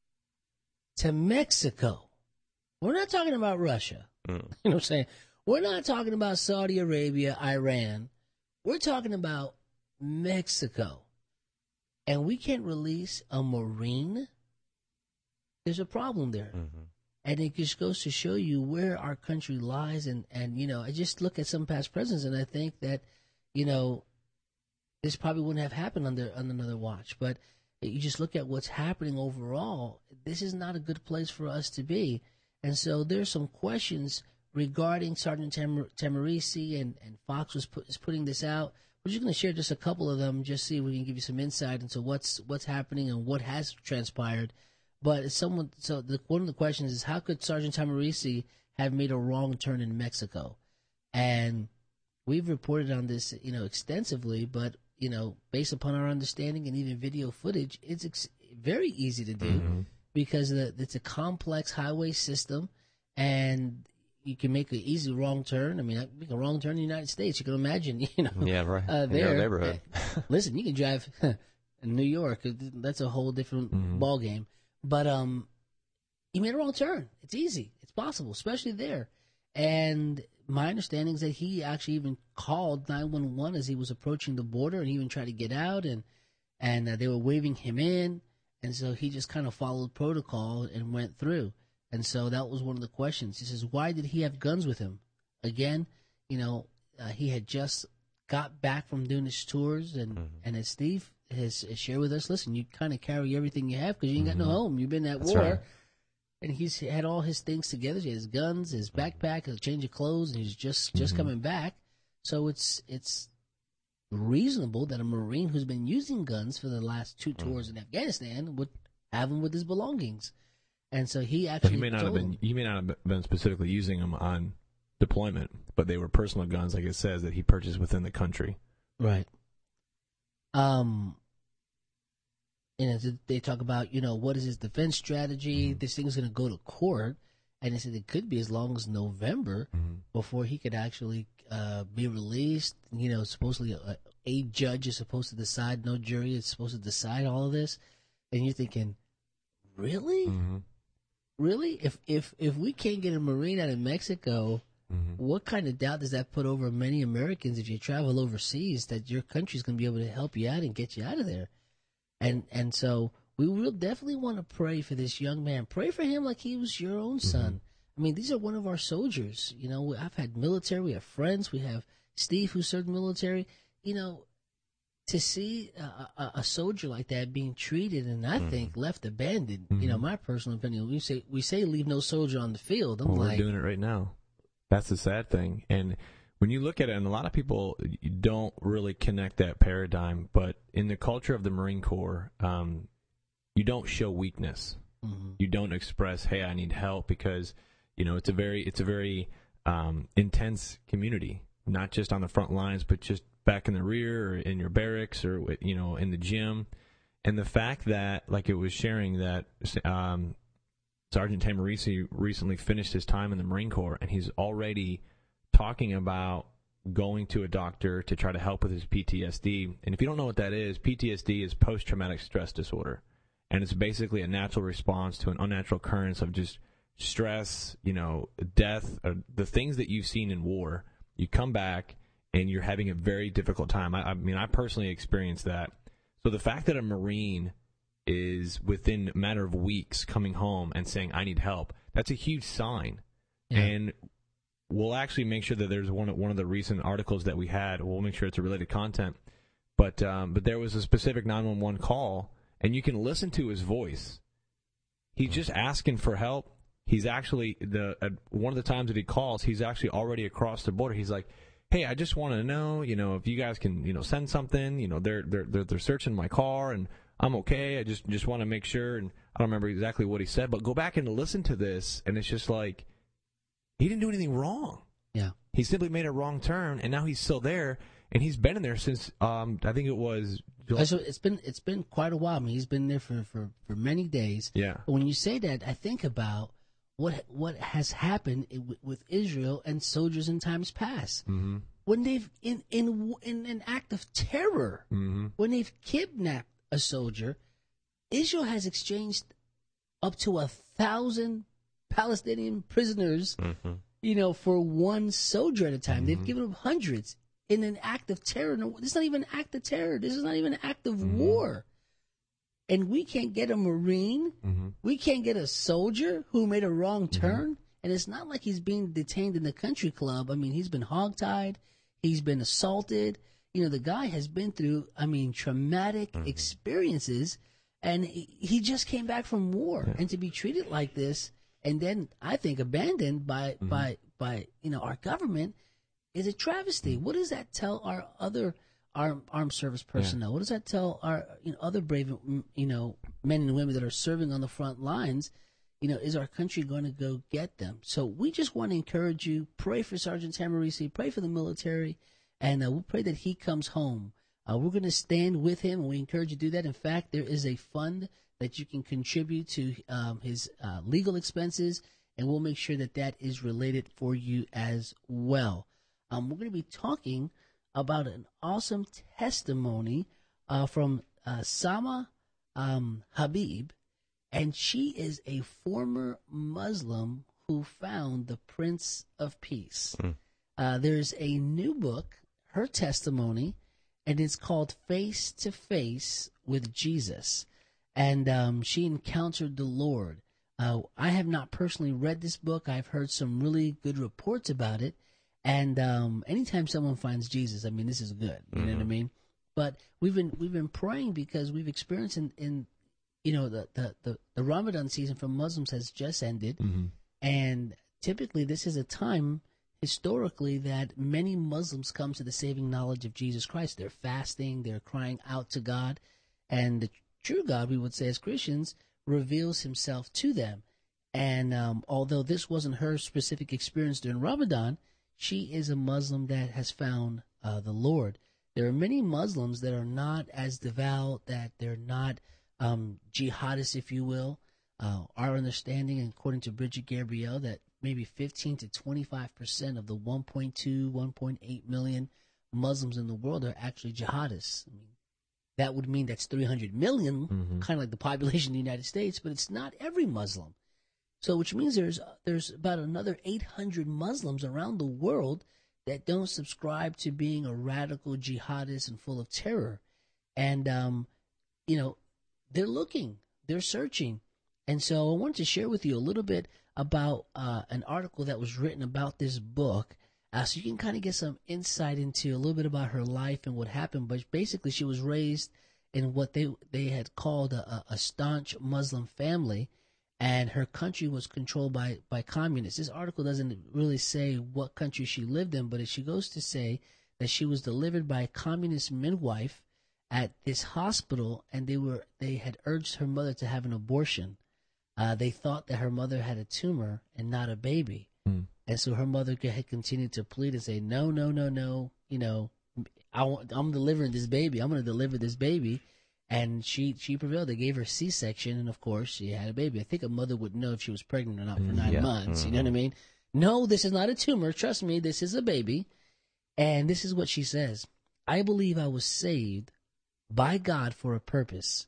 to Mexico, we're not talking about Russia. Mm. You know what I'm saying? We're not talking about Saudi Arabia, Iran. We're talking about Mexico. And we can't release a Marine? There's a problem there. Mm-hmm. And it just goes to show you where our country lies. And, and, you know, I just look at some past presidents, and I think that, you know, this probably wouldn't have happened under, under another watch. But you just look at what's happening overall. This is not a good place for us to be. And so there's some questions regarding Sergeant Tam- Tamarisi, and, and Fox was put, is putting this out. We're just going to share just a couple of them, just see if we can give you some insight into what's what's happening and what has transpired. But it's someone, so the, one of the questions is, how could Sergeant Tamarisi have made a wrong turn in Mexico? And we've reported on this, you know, extensively. But you know, based upon our understanding and even video footage, it's ex- very easy to do Mm-hmm. because the, it's a complex highway system, and you can make an easy wrong turn. I mean, I make a wrong turn in the United States. You can imagine, you know, Yeah, right. uh, In your there. neighborhood. Listen, you can drive in New York. That's a whole different Mhm. ball game. But um, you made a wrong turn. It's easy. It's possible, especially there. And my understanding is that he actually even called nine one one as he was approaching the border, and he even tried to get out, and and uh, they were waving him in, and so he just kind of followed protocol and went through. And so that was one of the questions. He says, why did he have guns with him? Again, you know, uh, he had just got back from doing his tours, and, Mm-hmm. and as Steve has shared with us, listen, you kind of carry everything you have because you ain't got no Mhm. home. You've been at That's war. right. And he's had all his things together. He had his guns, his backpack, a change of clothes, and he's just, just Mhm. coming back. So it's it's reasonable that a Marine who's been using guns for the last two tours in Afghanistan would have them with his belongings. And so he But actually he may not have told been. him. He may not have been specifically using them on deployment, but they were personal guns, like it says, that he purchased within the country. Right. Um. And they talk about, you know, what is his defense strategy? Mm-hmm. This thing's going to go to court. And they said it could be as long as November Mm-hmm. before he could actually uh, be released. You know, supposedly a, a judge is supposed to decide, no jury is supposed to decide all of this. And you're thinking, really? Mm-hmm. Really? If if if we can't get a Marine out of Mexico, Mm-hmm. what kind of doubt does that put over many Americans if you travel overseas that your country's going to be able to help you out and get you out of there? And and so we will definitely want to pray for this young man. Pray for him like he was your own son. I mean, these are one of our soldiers. You know, I've had military. We have friends. We have Steve who served military. You know, to see a, a, a soldier like that being treated and I think left abandoned. You know, my personal opinion. We say we say leave no soldier on the field. I'm Well, like, we're doing it right now. That's the sad thing. And when you look at it, and a lot of people you don't really connect that paradigm, but in the culture of the Marine Corps, um, you don't show weakness. Mm-hmm. You don't express, "Hey, I need help," because you know it's a very it's a very um, intense community, not just on the front lines, but just back in the rear or in your barracks or you know in the gym. And the fact that, like it was sharing that. Um, Sergeant Tamarisi recently finished his time in the Marine Corps, and he's already talking about going to a doctor to try to help with his P T S D. And if you don't know what that is, P T S D is post-traumatic stress disorder. And it's basically a natural response to an unnatural occurrence of just stress, you know, death, or the things that you've seen in war. You come back, and you're having a very difficult time. I, I mean, I personally experienced that. So the fact that a Marine is within a matter of weeks coming home and saying, I need help, that's a huge sign. Yeah. And we'll actually make sure that there's one, one of the recent articles that we had, we'll make sure it's a related content. But, um, but there was a specific nine one one call, and you can listen to his voice. He's just asking for help. He's actually, the at one of the times that he calls, he's actually already across the border. He's like, hey, I just want to know, you know, if you guys can, you know, send something. You know, they're they're they're, they're searching my car, and I'm okay. I just just want to make sure. And I don't remember exactly what he said, but go back and listen to this, and it's just like he didn't do anything wrong. Yeah, he simply made a wrong turn, and now he's still there, and he's been in there since um I think it was. July. So it's been it's been quite a while. I mean, he's been there for, for, for many days. Yeah. But when you say that, I think about what what has happened with Israel and soldiers in times past. Mm-hmm. When they've in in in an act of terror, mm-hmm. when they've kidnapped a soldier, Israel has exchanged up to a thousand Palestinian prisoners, Mm-hmm. you know, for one soldier at a time. Mm-hmm. They've given up hundreds in an act of terror. No, this is not even an act of terror. This is not even an act of mm-hmm. war. And we can't get a Marine. Mm-hmm. We can't get a soldier who made a wrong turn. Mm-hmm. And it's not like he's being detained in the country club. I mean, he's been hogtied. He's been assaulted. You know, the guy has been through, I mean, traumatic mm-hmm. experiences. And he, he just came back from war. Yeah. And to be treated like this, and then I think abandoned by, mm-hmm. by, by, you know, our government is a travesty. Mm-hmm. What does that tell our other armed, armed service personnel? Yeah. What does that tell our, you know, other brave, you know, men and women that are serving on the front lines? You know, is our country going to go get them? So we just want to encourage you. Pray for Sergeant Tamarisi. Pray for the military. And uh, we'll pray that he comes home Uh, we're going to stand with him, and we encourage you to do that. In fact, there is a fund that you can contribute to um, his uh, legal expenses, and we'll make sure that that is related for you as well. Um, we're going to be talking about an awesome testimony uh, from uh, Sama um, Habib, and she is a former Muslim who found the Prince of Peace. Mm. Uh, there's a new book, her testimony, and it's called Face to Face with Jesus. And um, she encountered the Lord. Uh, I have not personally read this book. I've heard some really good reports about it. And um, anytime someone finds Jesus, I mean, this is good. You mm-hmm. know what I mean? But we've been we've been praying because we've experienced in, in you know, the, the, the, the Ramadan season for Muslims has just ended. Mm-hmm. And typically this is a time historically that many Muslims come to the saving knowledge of Jesus Christ. They're fasting. They're crying out to God. And the true God, we would say as Christians, reveals himself to them. And um, although this wasn't her specific experience during Ramadan, she is a Muslim that has found uh, the Lord. There are many Muslims that are not as devout, that they're not um, jihadists, if you will. Uh, our understanding, according to Bridget Gabriel, that maybe fifteen to twenty-five percent of the one point two, one point eight million Muslims in the world are actually jihadists. I mean, that would mean that's three hundred million, mm-hmm. kind of like the population of the United States, but it's not every Muslim. So which means there's there's about another eight hundred Muslims around the world that don't subscribe to being a radical jihadist and full of terror. And, um, you know, they're looking, they're searching. And so I wanted to share with you a little bit about uh, an article that was written about this book. Uh, so you can kind of get some insight into a little bit about her life and what happened. But basically, she was raised in what they they had called a, a staunch Muslim family, and her country was controlled by, by communists. This article doesn't really say what country she lived in, but she goes to say that she was delivered by a communist midwife at this hospital, and they were they had urged her mother to have an abortion. Uh, they thought that her mother had a tumor and not a baby. Mm. And so her mother had continued to plead and say, no, no, no, no, you know, I want, I'm delivering this baby. I'm going to deliver this baby. And she, she prevailed. They gave her C-section, and, of course, she had a baby. I think a mother would know if she was pregnant or not for nine yeah. months. Mm-hmm. You know what I mean? No, this is not a tumor. Trust me, this is a baby. And this is what she says. I believe I was saved by God for a purpose.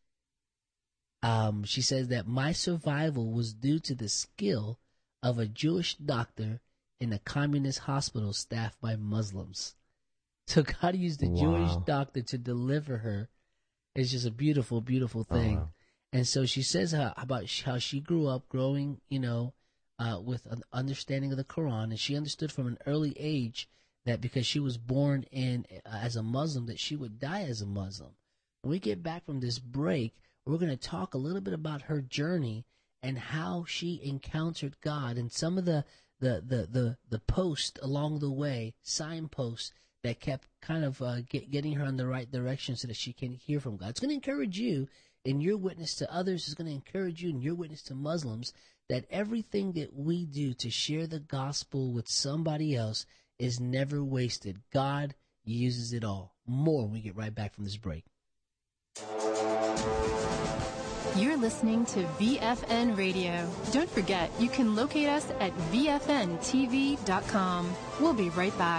Um, she says that my survival was due to the skill of a Jewish doctor in a communist hospital staffed by Muslims. So God used a wow. Jewish doctor to deliver her. It's just a beautiful, beautiful thing. Oh, wow. And so she says how, about how she grew up growing, you know, uh, with an understanding of the Quran. And she understood from an early age that because she was born in uh, as a Muslim, that she would die as a Muslim. When we get back from this break, we're going to talk a little bit about her journey and how she encountered God and some of the the the the, the posts along the way, signposts that kept kind of uh, get, getting her in the right direction so that she can hear from God. It's going to encourage you in your witness to others. It's going to encourage you in your witness to Muslims that everything that we do to share the gospel with somebody else is never wasted. God uses it all. More when we get right back from this break. You're listening to V F N Radio. Don't forget, you can locate us at V F N T V dot com. We'll be right back.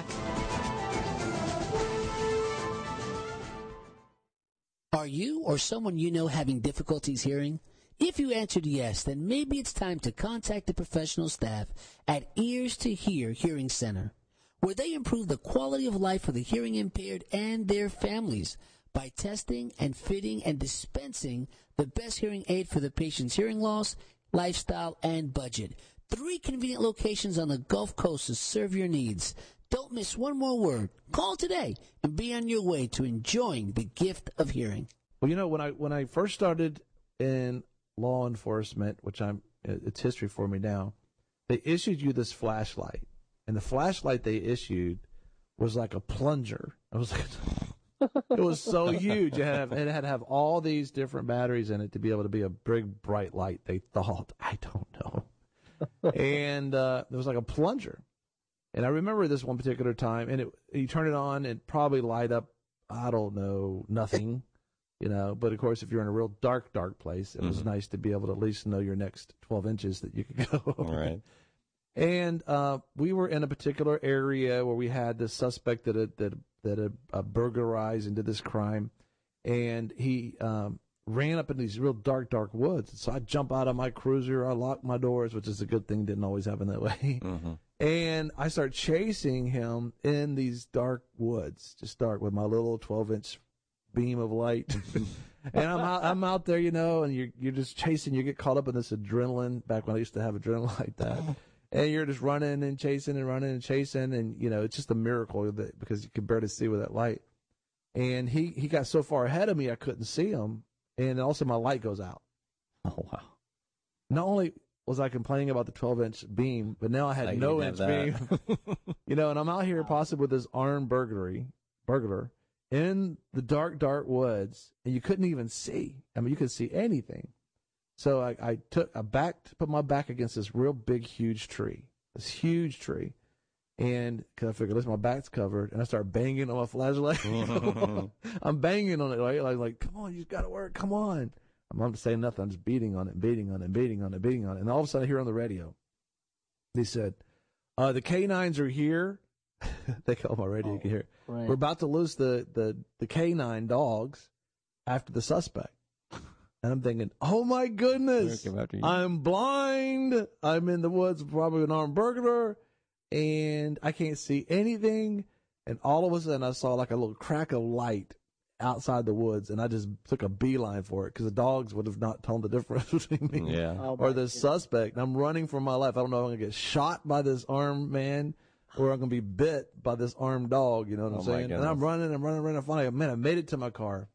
Are you or someone you know having difficulties hearing? If you answered yes, then maybe it's time to contact the professional staff at Ears to Hear Hearing Center, where they improve the quality of life for the hearing impaired and their families by testing and fitting and dispensing the best hearing aid for the patient's hearing loss, lifestyle, and budget. Three convenient locations on the Gulf Coast to serve your needs. Don't miss one more word. Call today and be on your way to enjoying the gift of hearing. Well, you know, when I when I first started in law enforcement, which I'm it's history for me now, they issued you this flashlight, and the flashlight they issued was like a plunger. It was like it was so huge. It had, it had to have all these different batteries in it to be able to be a big bright light. They thought, I don't know, and uh, it was like a plunger. And I remember this one particular time, and it, you turn it on, and probably light up I don't know, nothing, you know. But of course, if you're in a real dark, dark place, it was Mm-hmm. nice to be able to at least know your next twelve inches that you could go. All right. And uh, we were in a particular area where we had this suspect that had, that that had uh, burglarized and did this crime, and he um, ran up in these real dark, dark woods. So I jump out of my cruiser, I lock my doors, which is a good thing. Didn't always happen that way. Mm-hmm. And I start chasing him in these dark woods, just dark, with my little twelve-inch beam of light. And I'm out, I'm out there, you know, and you're you're just chasing. You get caught up in this adrenaline. Back when I used to have adrenaline like that. And you're just running and chasing and running and chasing, and you know it's just a miracle that because you can barely see with that light. And he, he got so far ahead of me I couldn't see him, and also my light goes out. Oh wow! Not only was I complaining about the twelve-inch beam, but now I had Now you no didn't inch have beam. You know, and I'm out here possibly with this armed burglary burglar in the dark, dark woods, and you couldn't even see. I mean, you couldn't see anything. So I, I took I backed, put my back against this real big, huge tree, this huge tree, and because I figured, listen, my back's covered, and I start banging on my flashlight. I'm banging on it, right? Like, like, come on, you got to work, come on. I'm not saying nothing. I'm just beating on it, beating on it, beating on it, beating on it, and all of a sudden I hear on the radio, they said, uh, "The canines are here." They call my radio. Oh, you can hear it. right. We're about to lose the the the canine dogs after the suspect. And I'm thinking, oh my goodness, I'm blind. I'm in the woods, probably an armed burglar, and I can't see anything. And all of a sudden, I saw like a little crack of light outside the woods, and I just took a beeline for it because the dogs would have not told the difference between me Yeah. Oh, or my the goodness. suspect. And I'm running for my life. I don't know if I'm going to get shot by this armed man or I'm going to be bit by this armed dog. You know what I'm Oh, my saying? And I'm goodness. running, I'm running, running. Finally, man, I made it to my car.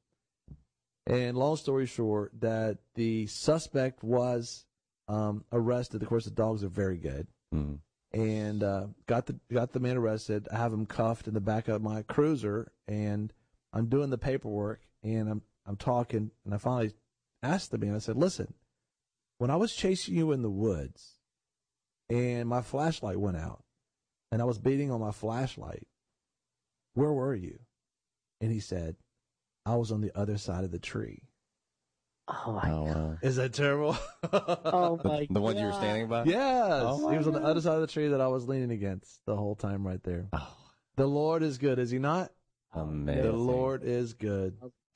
And long story short, that the suspect was um, arrested. Of course, the dogs are very good, Mm-hmm. and uh, got the got the man arrested. I have him cuffed in the back of my cruiser, and I'm doing the paperwork, and I'm I'm talking, and I finally asked the man. I said, "Listen, when I was chasing you in the woods, and my flashlight went out, and I was beating on my flashlight, where were you?" And he said, "I was on the other side of the tree." Oh my Oh, wow. Is that terrible? Oh my The one you were God. standing by? Yes. Oh, he was on the my other side of the tree that I was leaning against the whole time right there. Oh, The Lord is good, is he not? amazing. The Lord is good.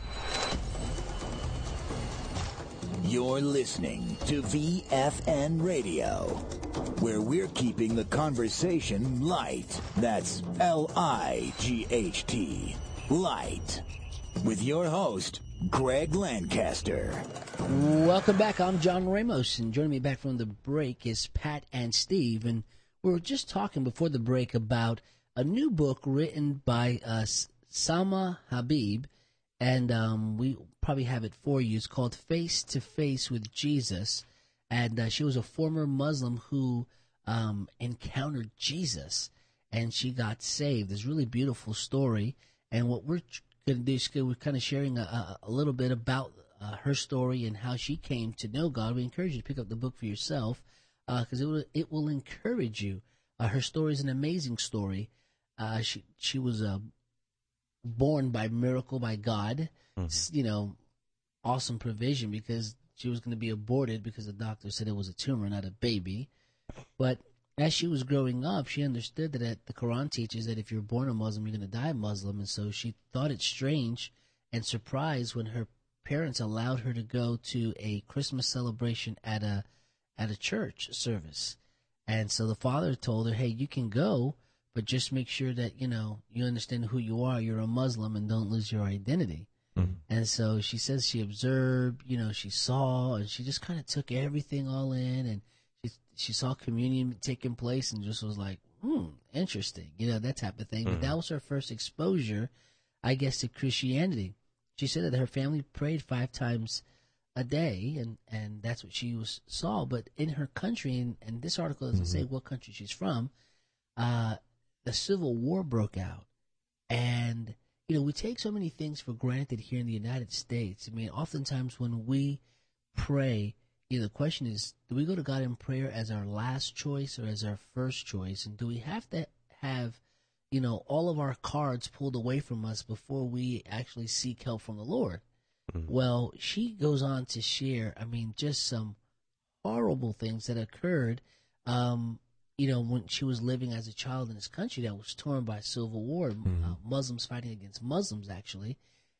You're listening to V F N Radio, where we're keeping the conversation light. That's L I G H T. Light. With your host, Greg Lancaster. Welcome back. I'm John Ramos, and joining me back from the break is Pat and Steve. And we were just talking before the break about a new book written by uh, Salma Habib, and um, we probably have it for you. It's called Face to Face with Jesus, and uh, she was a former Muslim who um, encountered Jesus, and she got saved. It's a really beautiful story, and what we're going to do is we're kind of sharing a, a little bit about uh, her story and how she came to know God. We encourage you to pick up the book for yourself because uh, it will it will encourage you. Uh, her story is an amazing story. Uh, she she was uh, born by miracle by God. Mm-hmm. You know, awesome provision because she was going to be aborted because the doctor said it was a tumor, not a baby. But as she was growing up, she understood that the Quran teaches that if you're born a Muslim, you're going to die a Muslim. And so she thought it strange and surprised when her parents allowed her to go to a Christmas celebration at a at a church service. And so the father told her, hey, you can go, but just make sure that, you know, you understand who you are. You're a Muslim and don't lose your identity. Mm-hmm. And so she says she observed, you know, she saw, and she just kind of took everything all in, and she she saw communion taking place and just was like, hmm, interesting, you know, that type of thing. Mm-hmm. But that was her first exposure, I guess, to Christianity. She said that her family prayed five times a day, and, and that's what she was saw. But in her country, and, and this article doesn't mm-hmm. say what country she's from, uh, the Civil War broke out. And, you know, we take so many things for granted here in the United States. I mean, oftentimes when we pray, you know, the question is, do we go to God in prayer as our last choice or as our first choice? And do we have to have, you know, all of our cards pulled away from us before we actually seek help from the Lord. Mm-hmm. Well, she goes on to share, I mean, just some horrible things that occurred, um, you know, when she was living as a child in this country that was torn by civil war, mm-hmm. uh, Muslims fighting against Muslims, actually.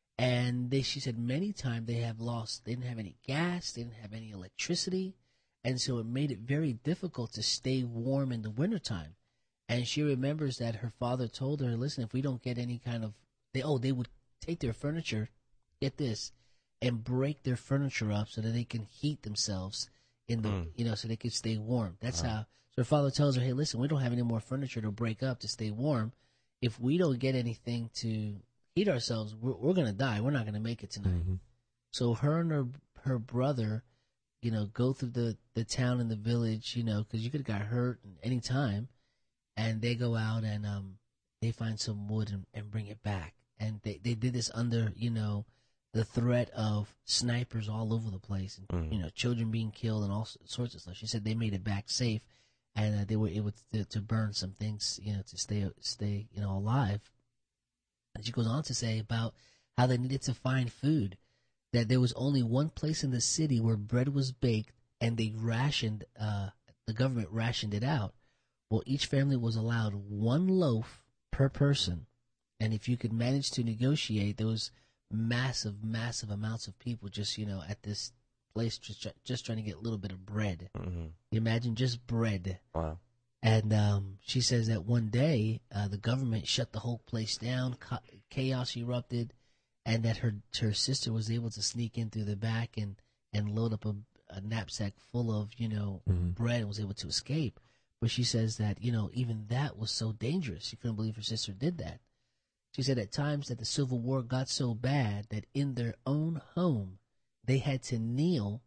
And they, she said many times they have lost, they didn't have any gas, they didn't have any electricity. And so it made it very difficult to stay warm in the wintertime. And she remembers that her father told her, listen, if we don't get any kind of, they, oh, they would take their furniture, get this, and break their furniture up so that they can heat themselves in the, mm. you know, so they can stay warm. That's wow. how, so her father tells her, hey, listen, we don't have any more furniture to break up to stay warm. If we don't get anything to heat ourselves, we're, we're going to die. We're not going to make it tonight. Mm-hmm. So her and her, her brother, you know, go through the, the town and the village, you know, because you could have got hurt at any time. And they go out and um, they find some wood and, and bring it back. And they, they did this under, you know, the threat of snipers all over the place. And, mm-hmm. you know, children being killed and all sorts of stuff. She said they made it back safe. And uh, they were able to, to burn some things, you know, to stay, stay, you know, alive. And she goes on to say about how they needed to find food. That there was only one place in the city where bread was baked and they rationed, uh, the government rationed it out. Well, each family was allowed one loaf per person. And if you could manage to negotiate, there was massive, massive amounts of people just, you know, at this place just, just trying to get a little bit of bread. Mm-hmm. You imagine just bread. Wow. And um, she says that one day uh, the government shut the whole place down, ca- chaos erupted, and that her her sister was able to sneak in through the back and, and load up a, a knapsack full of, you know, mm-hmm. bread and was able to escape. But she says that, you know, even that was so dangerous. She couldn't believe her sister did that. She said at times that the Civil War got so bad that in their own home, they had to kneel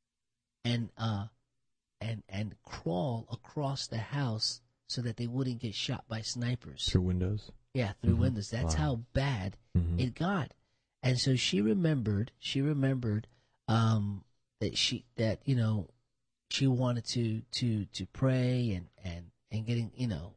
and uh and and crawl across the house so that they wouldn't get shot by snipers. Through windows? Yeah, through mm-hmm. windows. That's wow. how bad mm-hmm. it got. And so she remembered, she remembered um, that she, that, you know, she wanted to, to, to pray and, and, and getting, you know,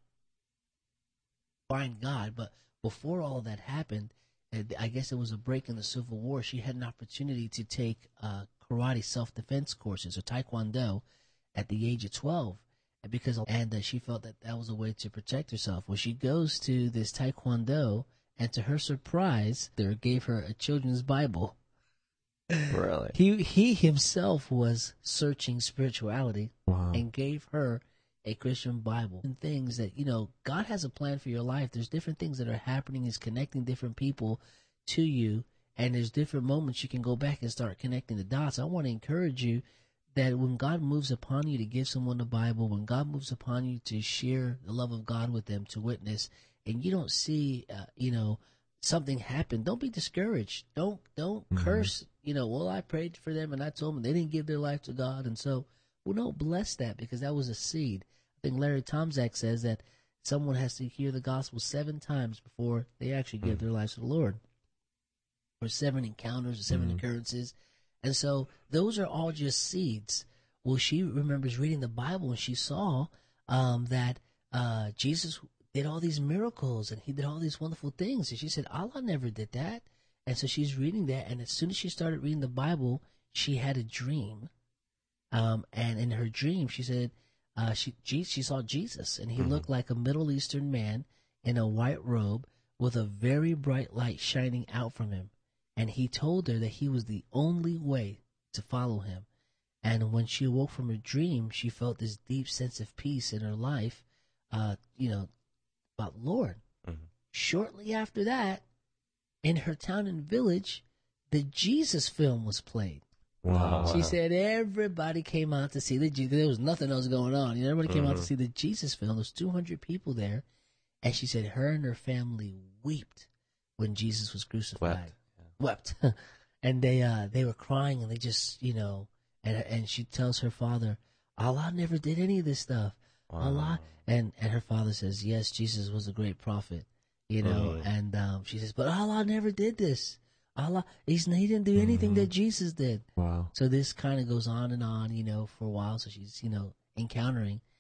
find God. But before all of that happened, I guess it was a break in the Civil War. She had an opportunity to take uh, karate self-defense courses or taekwondo at the age of twelve. And because and uh, she felt that that was a way to protect herself. Well, she goes to this taekwondo, and to her surprise, they gave her a children's Bible. Really? He he himself was searching spirituality wow. and gave her a Christian Bible. And things that, you know, God has a plan for your life. There's different things that are happening. He's connecting different people to you, and there's different moments you can go back and start connecting the dots. I want to encourage you that when God moves upon you to give someone the Bible, when God moves upon you to share the love of God with them, to witness, and you don't see, uh, you know, something happen, don't be discouraged. Don't don't mm-hmm. curse. You know, well, I prayed for them and I told them they didn't give their life to God, and so, well, no, bless that because that was a seed. I think Larry Tomczak says that someone has to hear the gospel seven times before they actually give mm-hmm. their lives to the Lord, or seven encounters, or seven mm-hmm. occurrences. And so those are all just seeds. Well, she remembers reading the Bible and she saw um, that uh, Jesus did all these miracles and he did all these wonderful things. And she said, Allah never did that. And so she's reading that. And as soon as she started reading the Bible, she had a dream. Um, and in her dream, she said uh, she she saw Jesus. And he mm-hmm. looked like a Middle Eastern man in a white robe with a very bright light shining out from him. And he told her that he was the only way to follow him. And when she awoke from her dream, she felt this deep sense of peace in her life, uh, you know, about Lord. Mm-hmm. Shortly after that, in her town and village, the Jesus film was played. Wow. She said everybody came out to see the Jesus. There was nothing else going on. You know, everybody came mm-hmm. out to see the Jesus film. There was two hundred people there. And she said her and her family wept when Jesus was crucified. Wept. Wept, and they uh they were crying, and they just, you know, and and she tells her father, Allah never did any of this stuff. Wow. Allah, and and her father says, yes, Jesus was a great prophet, you know, mm-hmm. and um, she says, but Allah never did this. Allah, he's, he didn't do anything mm-hmm. that Jesus did. Wow. So this kind of goes on and on, you know, for a while. So she's, you know, encountering,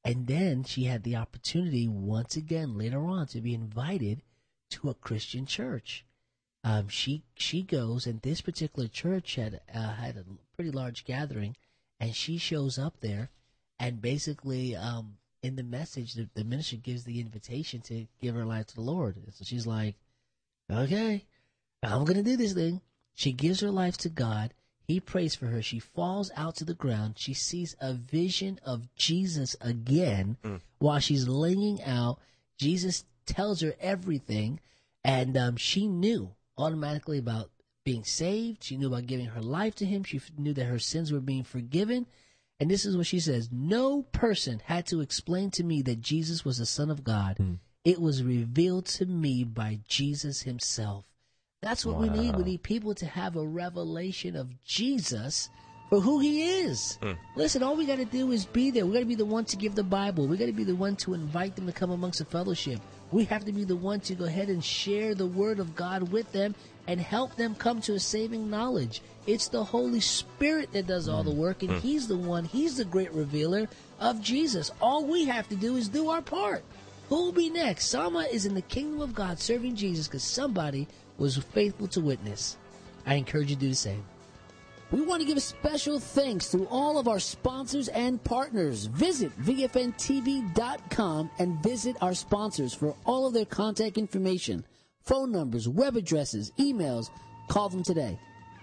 And then she had the opportunity once again later on to be invited to a Christian church. Um, she she goes, and this particular church had uh, had a pretty large gathering, and she shows up there, and basically um, in the message, the, the minister gives the invitation to give her life to the Lord. And so she's like, okay, I'm going to do this thing. She gives her life to God. He prays for her. She falls out to the ground. She sees a vision of Jesus again mm. while she's laying out. Jesus tells her everything, and um, she knew automatically about being saved. She knew about giving her life to him. She knew that her sins were being forgiven. And this is what she says: no person had to explain to me that Jesus was the Son of God. Mm. It was revealed to me by Jesus himself. That's what wow. we need. We need people to have a revelation of Jesus for who he is. Mm. Listen, all we got to do is be there. We got to be the one to give the Bible. We got to be the one to invite them to come amongst the fellowship. We have to be the one to go ahead and share the word of God with them and help them come to a saving knowledge. It's the Holy Spirit that does all the work, and mm. he's the one, he's the great revealer of Jesus. All we have to do is do our part. Who will be next? Sama is in the kingdom of God serving Jesus because somebody was faithful to witness. I encourage you to do the same. We want to give a special thanks to all of our sponsors and partners. Visit V F N T V dot com and visit our sponsors for all of their contact information, phone numbers, web addresses, emails. Call them today.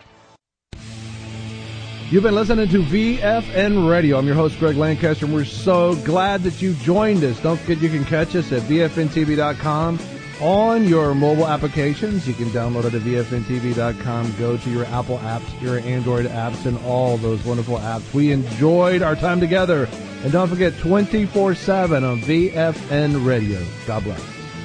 You've been listening to V F N Radio. I'm your host, Greg Lancaster, and we're so glad that you joined us. Don't forget you can catch us at V F N T V dot com. On your mobile applications, you can download it at V F N T V dot com. Go to your Apple apps, your Android apps, and all those wonderful apps. We enjoyed our time together. And don't forget, twenty-four seven on V F N Radio. God bless.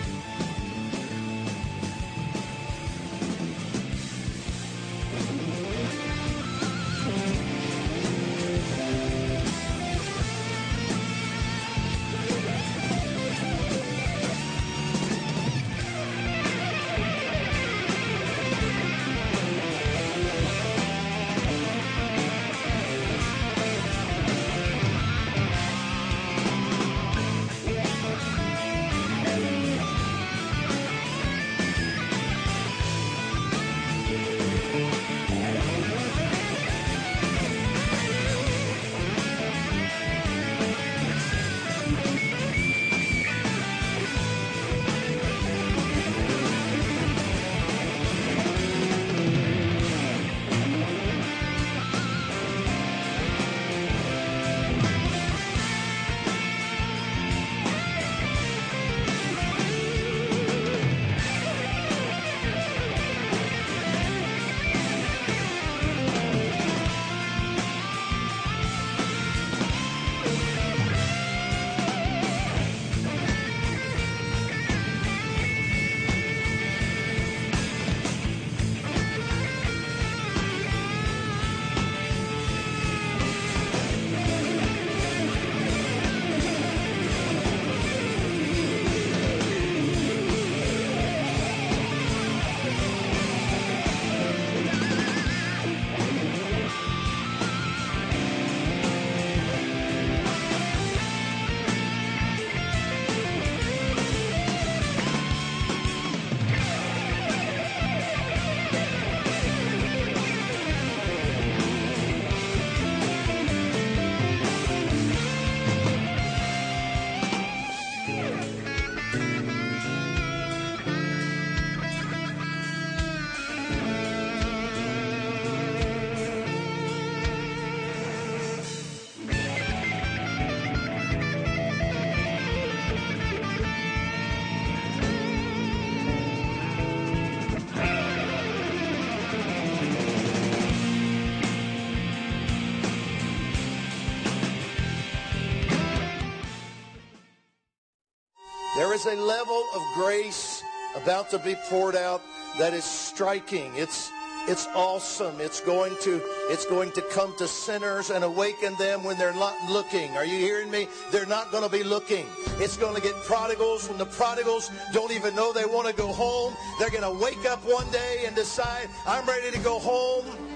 There is a level of grace about to be poured out that is striking. It's it's awesome. It's going to it's going to come to sinners and awaken them when they're not looking. Are you hearing me? They're not going to be looking. It's going to get prodigals when the prodigals don't even know they want to go home. They're going to wake up one day and decide, I'm ready to go home.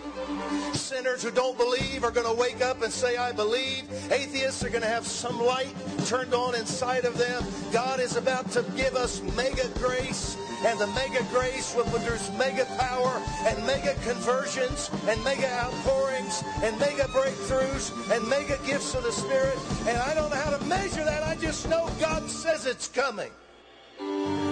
Sinners who don't believe are going to wake up and say, I believe. Atheists are going to have some light turned on inside of them. God is about to give us mega grace, and the mega grace will produce mega power and mega conversions and mega outpourings and mega breakthroughs and mega gifts of the Spirit. And I don't know how to measure that. I just know God says it's coming.